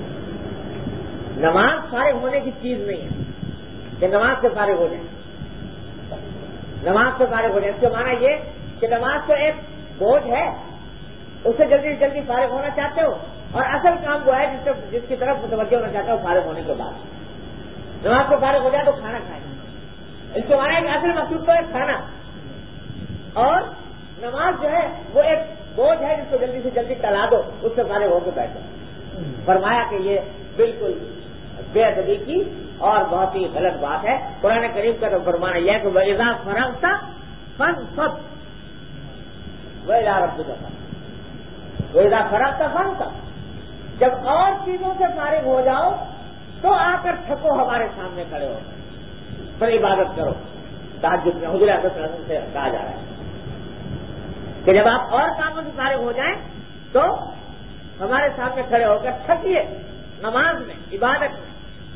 نماز فارغ ہونے کی چیز نہیں ہے کہ نماز سے فارغ ہو جائے. نماز سے فارغ ہو جائے اس کا معنی یہ کہ نماز تو ایک بوجھ ہے، اس سے جلدی سے جلدی فارغ ہونا چاہتے ہو اور اصل کام وہ ہے جس کی طرف متوجہ ہونا چاہتا ہے فارغ ہونے کے بعد. نماز سے فارغ ہو جائے تو کھانا کھائے. اس کے معنی ہے کہ اصل مقصود تو ہے کھانا, اور نماز جو ہے وہ ایک بوجھ ہے جس کو جلدی سے جلدی ٹلا دو, اس سے فارغ ہو کے بیٹھو. فرمایا کہ یہ بالکل بے ادبی کی اور بہت ہی غلط بات ہے. قرآن کریم کا تو فرمانا یہ ہے کہ وَإِذَا فَرَغْتَ فَانصَبْ وَإِلَىٰ رَبِّكَ فَارْغَب. وَإِذَا فَرَغْتَ فَانصَبْ, جب اور چیزوں سے فارغ ہو جاؤ تو آ کر تھکو ہمارے سامنے کھڑے ہو, پھر عبادت کرو. تہجد میں حضور اکرم صلی اللہ علیہ وسلم سے کہا جا رہا ہے کہ جب آپ اور کاموں سے فارغ ہو جائیں تو ہمارے سامنے کھڑے ہو کر تھکیے نماز میں, عبادت میں.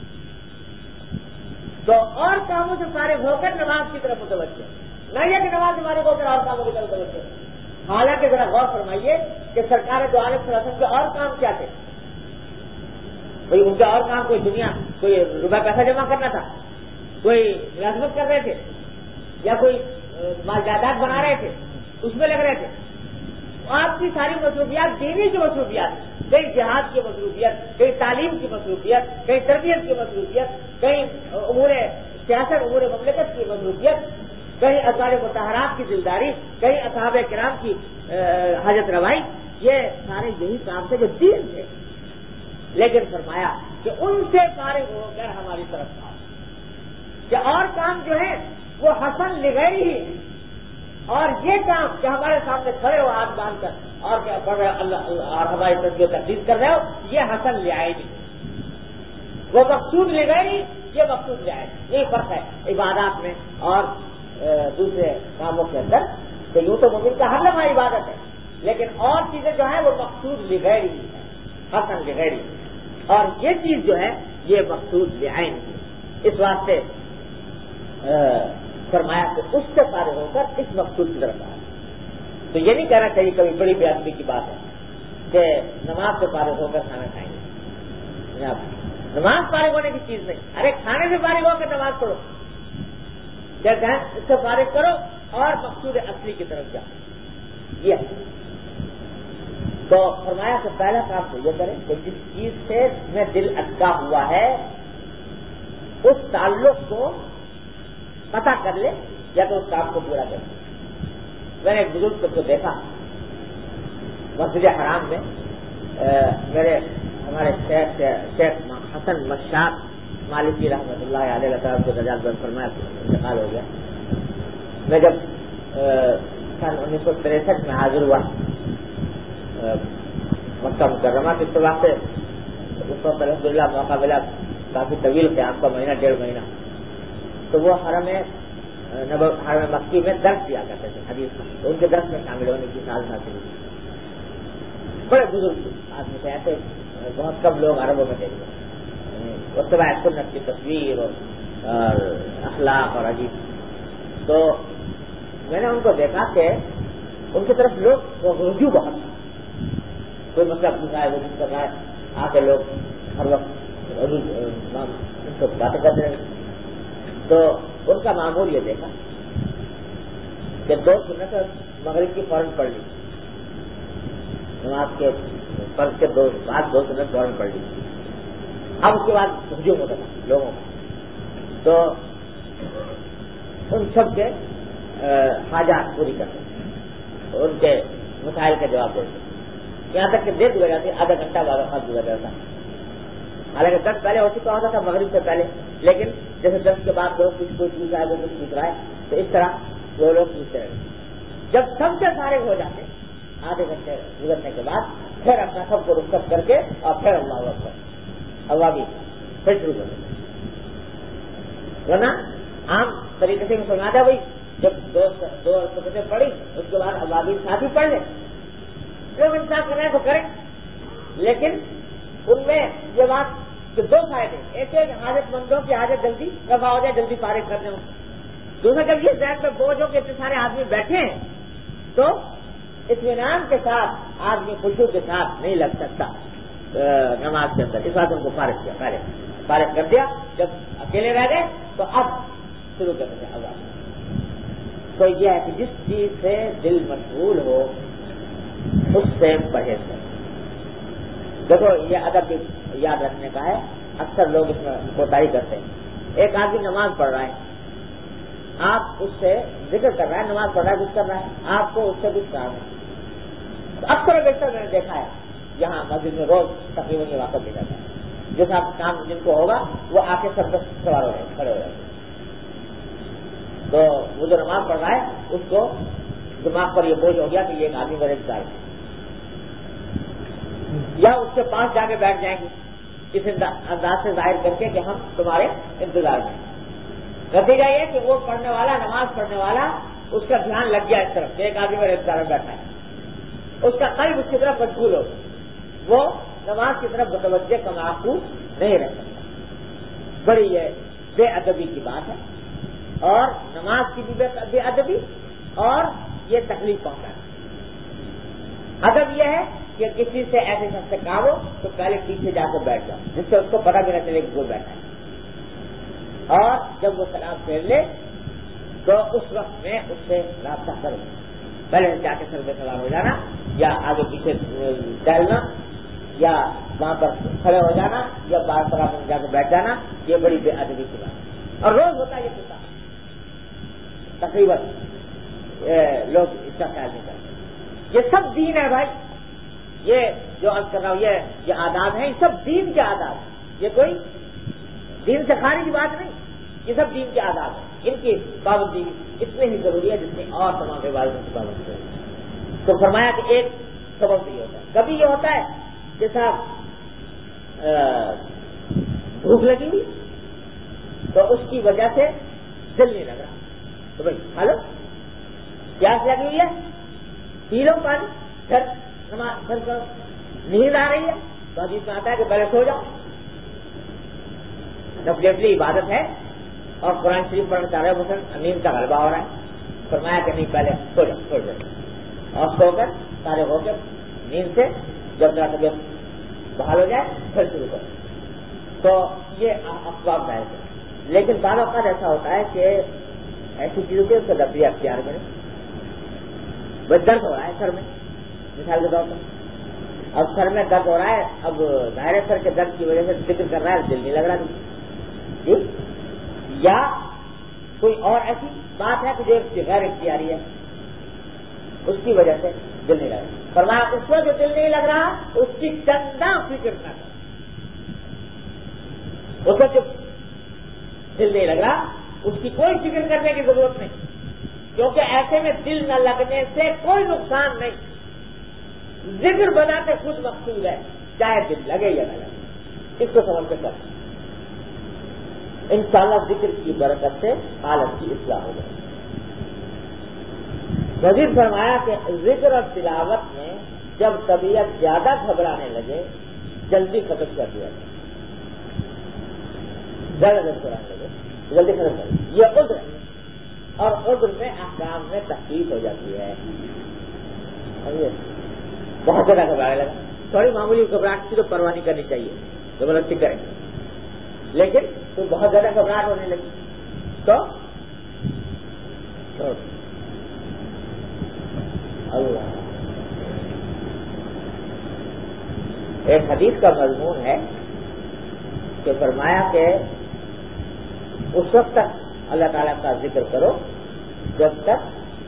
تو اور کاموں سے فارغ ہو کر نماز کی طرف متوجہ, نہ یہ کہ نماز سے فارغ ہو کر اور کاموں کی طرف متوجہ. حالانکہ ذرا غور فرمائیے کہ سرکار دو عالم صلی اللہ علیہ وسلم کے اور کام کیا تھے. بھائی ان کے اور کام کوئی دنیا, کوئی روپے پیسہ جمع کرنا تھا, کوئی ملازمت کر رہے تھے, یا کوئی مال جائیداد بنا رہے تھے, اس میں لگ رہے تھے. آپ کی ساری مصروفیات دینی کی مصروفیات, کہیں جہاد کی مصروفیت, کہیں تعلیم کی مصروفیت, کہیں تربیت کی مصروفیت, کہیں امور سیاست, امور مملکت کی مصروفیت, کہیں ازواج مطہرات کی دلداری, کہیں اصحاب کرام کی حاجت روائی. یہ سارے یہی کام تھے جو دین تھے. لیکن فرمایا کہ ان سے فارغ ہو کر ہماری طرف آؤ, کہ اور کام جو ہے وہ حسن لغیری ہی ہے, اور یہ کام کہ ہمارے سامنے کھڑے ہو ہاتھ باندھ کر اور کیا پڑھ رہے اللہ اور ہماری تصویر تقدیر کر رہے ہو, یہ حسن لائے گی. وہ مقصود لغیری, یہ مقصود لائے گی. یہ فرق ہے عبادات میں اور دوسرے کاموں کے اندر. کہ یوں تو مومن کا ہر لمحہ عبادت ہے, لیکن اور چیزیں جو ہیں وہ مقصود لغیری ہی ہے, حسن لغیری. اور یہ چیز جو ہے یہ مقصود لعین ہے. اس واسطے فرمایا کہ اس سے فارغ ہو کر اس مقصود کی طرف آئے. تو یہ نہیں کہنا چاہیے کبھی بڑی بے ادبی کی بات ہے کہ نماز سے فارغ ہو کر کھانا کھائیں گے. نماز فارغ ہونے کی چیز نہیں. ارے کھانے سے فارغ ہو کر نماز پڑھو, جب اس سے فارغ کرو اور مقصود اصلی کی طرف جاؤ. یہ تو فرمایا کہ پہلا کام تو یہ کریں کہ جس چیز سے میں دل اٹکا ہوا ہے اس تعلق کو پتہ کر لے, یا تو اس کام کو پورا کر لے. میں نے ایک بزرگ کو دیکھا مسجد حرام میں, ہمارے شیخ حسن مشاط مالکی رحمۃ اللہ علیہ تعالیٰ کو رجال بن فرمایا انتقال ہو گیا. میں جب سن 1963 میں حاضر ہوا مکہ مکرمہ کے اتباع سے, اس وقت الحمدللہ موقع ملا کافی طویل قیام کا, مہینہ ڈیڑھ مہینہ. تو وہ حرم مکی میں درس دیا کرتے تھے حدیث کا, تو ان کے درس میں شامل ہونے کی سعادت حاصل ہوئی. بڑے بزرگ آدمی تھے, ایسے بہت کم لوگ عربوں میں دیکھتے ہیں. اتباع سنت کی تصویر اور اخلاق اور عجیب. تو میں نے ان کو دیکھا کہ ان کی طرف لوگ رجوع بہت تھا. کوئی مسئلہ پوچھا ہے, وہ کچھ کر رہا ہے, آ کے لوگ ہر وقت ان کو باتیں کرتے رہے. تو ان کا معمول یہ دیکھا کہ 2 سنت مغرب کی فوراً پڑھ لی, نماز کے فرض کے 2 سنت فوراً پڑھ لی. اب اس کے بعد ہجوم ہوتا تھا لوگوں کا, تو ان سب کے حاجات پوری کرتے, ان کے مسائل کا جواب دیتے, یہاں تک کہ دیر گزر جاتی, آدھا گھنٹہ بعد وقت گزر جاتا. حالانکہ 10 پہلے ہو چکا ہوتا تھا مغرب سے پہلے, لیکن جیسے 10 کے بعد لوگ کچھ کوئی پوچھ رہا ہے, وہ کچھ پوچھ رہا ہے, تو اس طرح وہ لوگ پوچھتے رہے. جب سب سے فارغ ہو جاتے آدھے گھنٹے گزرنے کے بعد, پھر اپنا سب کو رخصت کر کے اور پھر اللہ اکبر عوامی پھر شروع کر دیتے. ورنہ عام طریقے سے سنا تھا بھائی جب 2 سنتیں پڑھی اس کے بعد عوامی ساتھ ہی پڑھ لیں, جب انصاف کر رہے ہیں تو کریں. لیکن ان میں یہ بات کہ 2 فائدے, ایک حاجت مندوں کی حاجت جلدی رفع ہو جائے, جلدی فارغ کرنے ہوں. دوسرا جب یہ ذہن میں بوجھ ہو کہ اتنے سارے آدمی بیٹھے ہیں تو اطمینان کے ساتھ آدمی خشوع کے ساتھ نہیں لگ سکتا نماز کے اندر. اس بات ان کو فارغ کیا, فارغ کر دیا. جب اکیلے رہ گئے تو اب شروع کرتے تھے آواز. تو یہ ہے کہ جس چیز سے دل مشغول ہو اس سے پرہیز کریں. دیکھو یہ ادب بھی یاد رکھنے کا ہے، اکثر لوگ اس میں کوتاہی کرتے ہیں. ایک آدمی نماز پڑھ رہا ہے، آپ اس سے ذکر کر رہا ہے، نماز پڑھ رہا ہے، کچھ کر رہا ہے، آپ کو اس سے کچھ کام ہے. اکثر و بیشتر میں نے دیکھا ہے یہاں مسجد میں روز تقریباً یہ واقع دے جاتا ہے، جیسا کام جن کو ہوگا وہ آ کے سب سوار ہو جائے، کھڑے ہو جائے. تو وہ جو نماز پڑھ رہا ہے اس کو دماغ پر یہ بوجھ ہو گیا کہ یہ ایک آدمی میرے انتظار ہے، یا اس کے پاس جا کے بیٹھ جائیں گے اس انداز سے ظاہر کر کے کہ ہم تمہارے انتظار میں. نتیجہ یہ کہ وہ پڑھنے والا، نماز پڑھنے والا، اس کا دھیان لگ گیا اس طرف کہ ایک آدمی میرے انتظار میں بیٹھا ہے، اس کا قلب اس کی طرف مشغول ہو، وہ نماز کی طرف متوجہ کماخوذ نہیں رہ سکتا. بڑی یہ بے ادبی کی بات ہے، اور نماز کی بھی بے ادبی اور یہ تکلیف پہنچانا. ادب یہ ہے کہ کسی سے ایسے شخص سے کام ہو تو پہلے پیچھے جا کے بیٹھ جاؤ جس سے اس کو پتہ بھی نہ چلے کہ وہ بیٹھا ہے، اور جب وہ سلام پھیر لے تو اس وقت میں اس سے رابطہ کرو. پہلے جا کے سر پہ سوار ہو جانا، یا آگے پیچھے ٹہلنا، یا وہاں پر کھڑے ہو جانا، یا بار طرح جا کے بیٹھ جانا، یہ بڑی بے ادبی کی بات ہے. اور روز ہوتا ہے یہ کتا، تقریباً لوگ اس کا خیال نہیں کرتے. یہ سب دین ہے بھائی، یہ جو عرض کر رہا ہوں یہ آداب ہیں، یہ سب دین کے آداب ہیں. یہ کوئی دین سے خارج بات نہیں، یہ سب دین کے آداب ہیں. ان کی پابندی اتنی ہی ضروری ہے جتنی اور تمام عبادتوں کی پابندی ضروری ہے. تو فرمایا کہ ایک سبب بھی ہوتا ہے. کبھی یہ ہوتا ہے کہ صاحب بھوک لگی ہوئی تو اس کی وجہ سے دل نہیں لگ رہا، تو بھائی ہلو پیاس لگی ہوئی ہے، پی لو پانی، گھر کرو. نیند آ رہی ہے تو حدیث میں آتا ہے کہ پہلے سو جاؤ. ڈیفینیٹلی عبادت ہے اور قرآن شریف پڑھنا چاہ رہے مثلاً نیند کا غلبہ ہو رہا ہے، فرمایا کہ نہیں پہلے سو جاؤ تھوڑی دیر، اور سو کر سارے ہو کے نیند سے جب تک طبیعت بحال ہو جائے پھر شروع کرو. تو یہ اسباب ہے. لیکن بعض اوقات ایسا ہوتا ہے کہ ایسی چیزوں کے اس کا لفظی اختیار کریں. بس درد ہو رہا ہے سر میں، مثال کے طور پر اب سر میں درد ہو رہا ہے، اب ظاہر سر کے درد کی وجہ سے ذکر کر رہا ہے، دل نہیں لگ رہا جی، یا کوئی اور ایسی بات ہے کہ جو غیر اختیاری ہے اس کی وجہ سے دل نہیں لگ رہا. فرمایا اس میں جو دل نہیں لگ رہا اس کی چندہ فکر نہ کرو. اس میں جو دل نہیں لگ رہا اس کی کوئی فکر کرنے کی ضرورت نہیں، کیونکہ ایسے میں دل نہ لگنے سے کوئی نقصان نہیں. ذکر بناتے خود مقصود ہے، چاہے دل لگے یا نہ لگے. اس کو سمجھ کے کر انشاءاللہ ذکر کی برکت سے حالت کی اصلاح ہو جائے. مزید فرمایا کہ ذکر اور تلاوت میں جب طبیعت زیادہ گھبرانے لگے جلدی ختم کر دیا جائے. زیادہ گھبرانے لگے جلدی ختم کر دیا، یہ عذر ہے، اور عذر میں احکام میں تخفیف ہو جاتی ہے. بہت زیادہ گھبرانے لگا، تھوڑی معمولی گھبراہٹ کی تو پرواہ نہیں کرنی چاہیے، زبردستی کریں. لیکن تو بہت زیادہ گھبراہٹ ہونے لگی تو اللہ. ایک حدیث کا مضمون ہے کہ فرمایا کہ اس وقت تک اللہ تعالیٰ کا ذکر کرو جب تک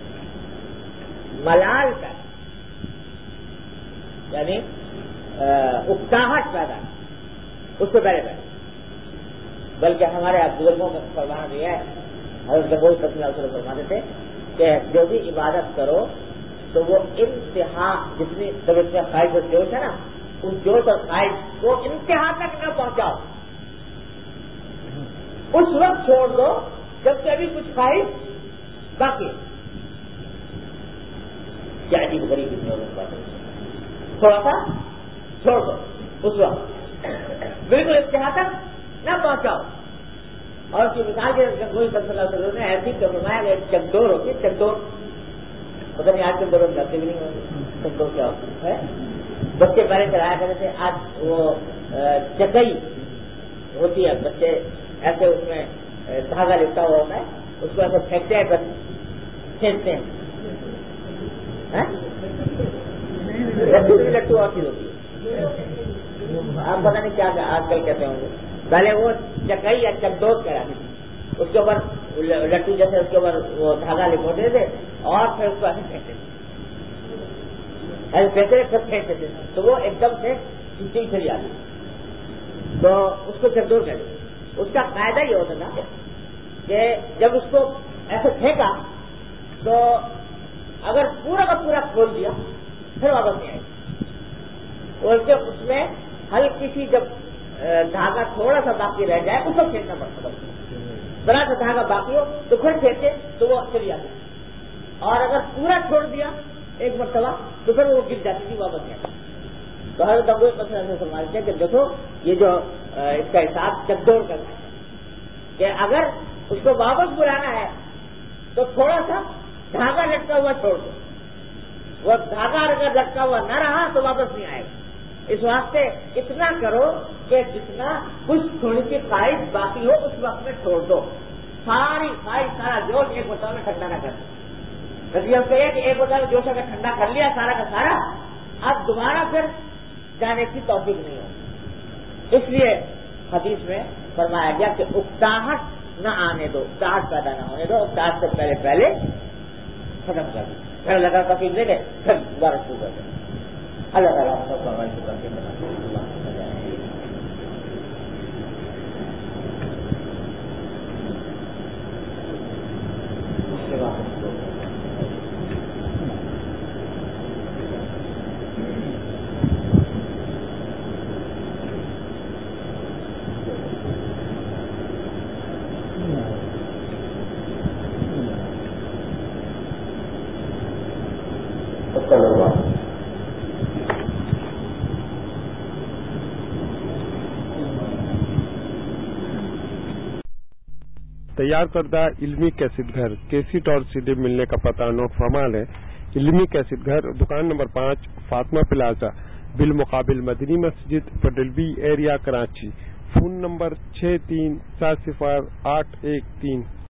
ملال تک، یعنی اکتاہٹ پیدا اس سے پہلے پہلے. بلکہ ہمارے بزرگوں کا فرمان بھی ہے، حضرت نبوی صلی اللہ علیہ وسلم فرماتے تھے کہ جو بھی عبادت کرو تو وہ انتہا جتنی طبیعت میں خواہش اور جوش ہے نا، اس جوش اور خواہش کو انتہا تک نہ پہنچاؤ. اس وقت چھوڑ دو جب کہ ابھی کچھ خواہش باقی. کیا عجیب غریب بات ہے، تھوڑا سا چھوڑ دو اس وقت، بالکل انتہا تک نہ پہنچاؤ. اور اس کی مثال کے نبی صلی اللہ علیہ وسلم نے ایسی فرمایا کہ چکدور ہوتی ہے، چکدور پتہ نہیں آج کے دور میں جاتے بھی نہیں ہوتے چکدور کیا ہوتا ہے. بچے پہلے چلایا کرتے تھے، آج وہ چکئی ہوتی ہے، بچے ایسے اس میں دھاگا لپٹا ہوا ہوتا ہے، اس کو ایسے پھینکتے ہیں، بس کھینچتے ہیں. لٹو اور چیز ہوتی ہے آپ پتہ نہیں کیا آج کل کہتے ہوں گے. پہلے وہ چکئی یا چکدور کہلاتی تھی, اس کے اوپر لٹو جیسے اس کے اوپر وہ دھاگا لپوتے تھے اور پھر اس کو ایسے پھینکتے تھے, ایسے پھینکتے پھر پھینکتے تھے تو وہ ایک دم سے چیز چلی آتی, تو اس کو چکدور کہتے تھے. اس کا فائدہ یہ ہوتا تھا کہ جب اس کو ایسے پھینکا تو اگر پورا کا پورا کھول دیا پھر واپس نہیں آئے. بولتے اس میں ہلکی سی جب دھاگا تھوڑا سا باقی رہ جائے اس کو پھینکنا پڑتا, بڑا سا دھاگا باقی ہو تو پھر پھینکے تو وہ چلی جاتی, اور اگر پورا چھوڑ دیا ایک مرتبہ تو پھر وہ گر جاتی تھی, واپس نہیں آتی. تو حضرت ابو بکر ایسے فرماتے ہیں کہ دیکھو یہ جو اس کا حساب چکدور کرنا ہے کہ اگر اس کو واپس بلانا ہے تو تھوڑا سا دھاگا لٹکا ہوا چھوڑ دو, وہ دھاگا اگر لٹکا ہوا نہ رہا تو واپس نہیں آئے گا. اس واسطے اتنا کرو کہ جتنا کچھ تھوڑی سی خواہش باقی ہو اس وقت میں چھوڑ دو, ساری خواہش سارا جوش ایک بوتل میں ٹھنڈا نہ کر دو. ہم کہیے کہ ایک بوتل جوش اگر ٹھنڈا کر لیا سارا کا سارا, اب دوبارہ پھر جانے کی توفیق نہیں ہوگی. اس لیے حدیث میں فرمایا گیا کہ اکتاہٹ نہ آنے دو, اکتاہٹ پیدا نہ ہونے دو, اکتاہٹ سے پہلے پہلے ختم کر دو. پھر لگا توفیق دے دے پھر دوبارہ شروع کر دیں. اللہ تعالیٰ سب کو ہماری شکر کے تیار کردہ علمی کیسٹ گھر کیسٹ اور CD ملنے کا پتہ نوٹ فرما لیں. علمی کیسٹ گھر دکان نمبر 5 فاطمہ پلازا بالمقابل مدنی مسجد پڈلوی ایریا کراچی. Phone number 63708113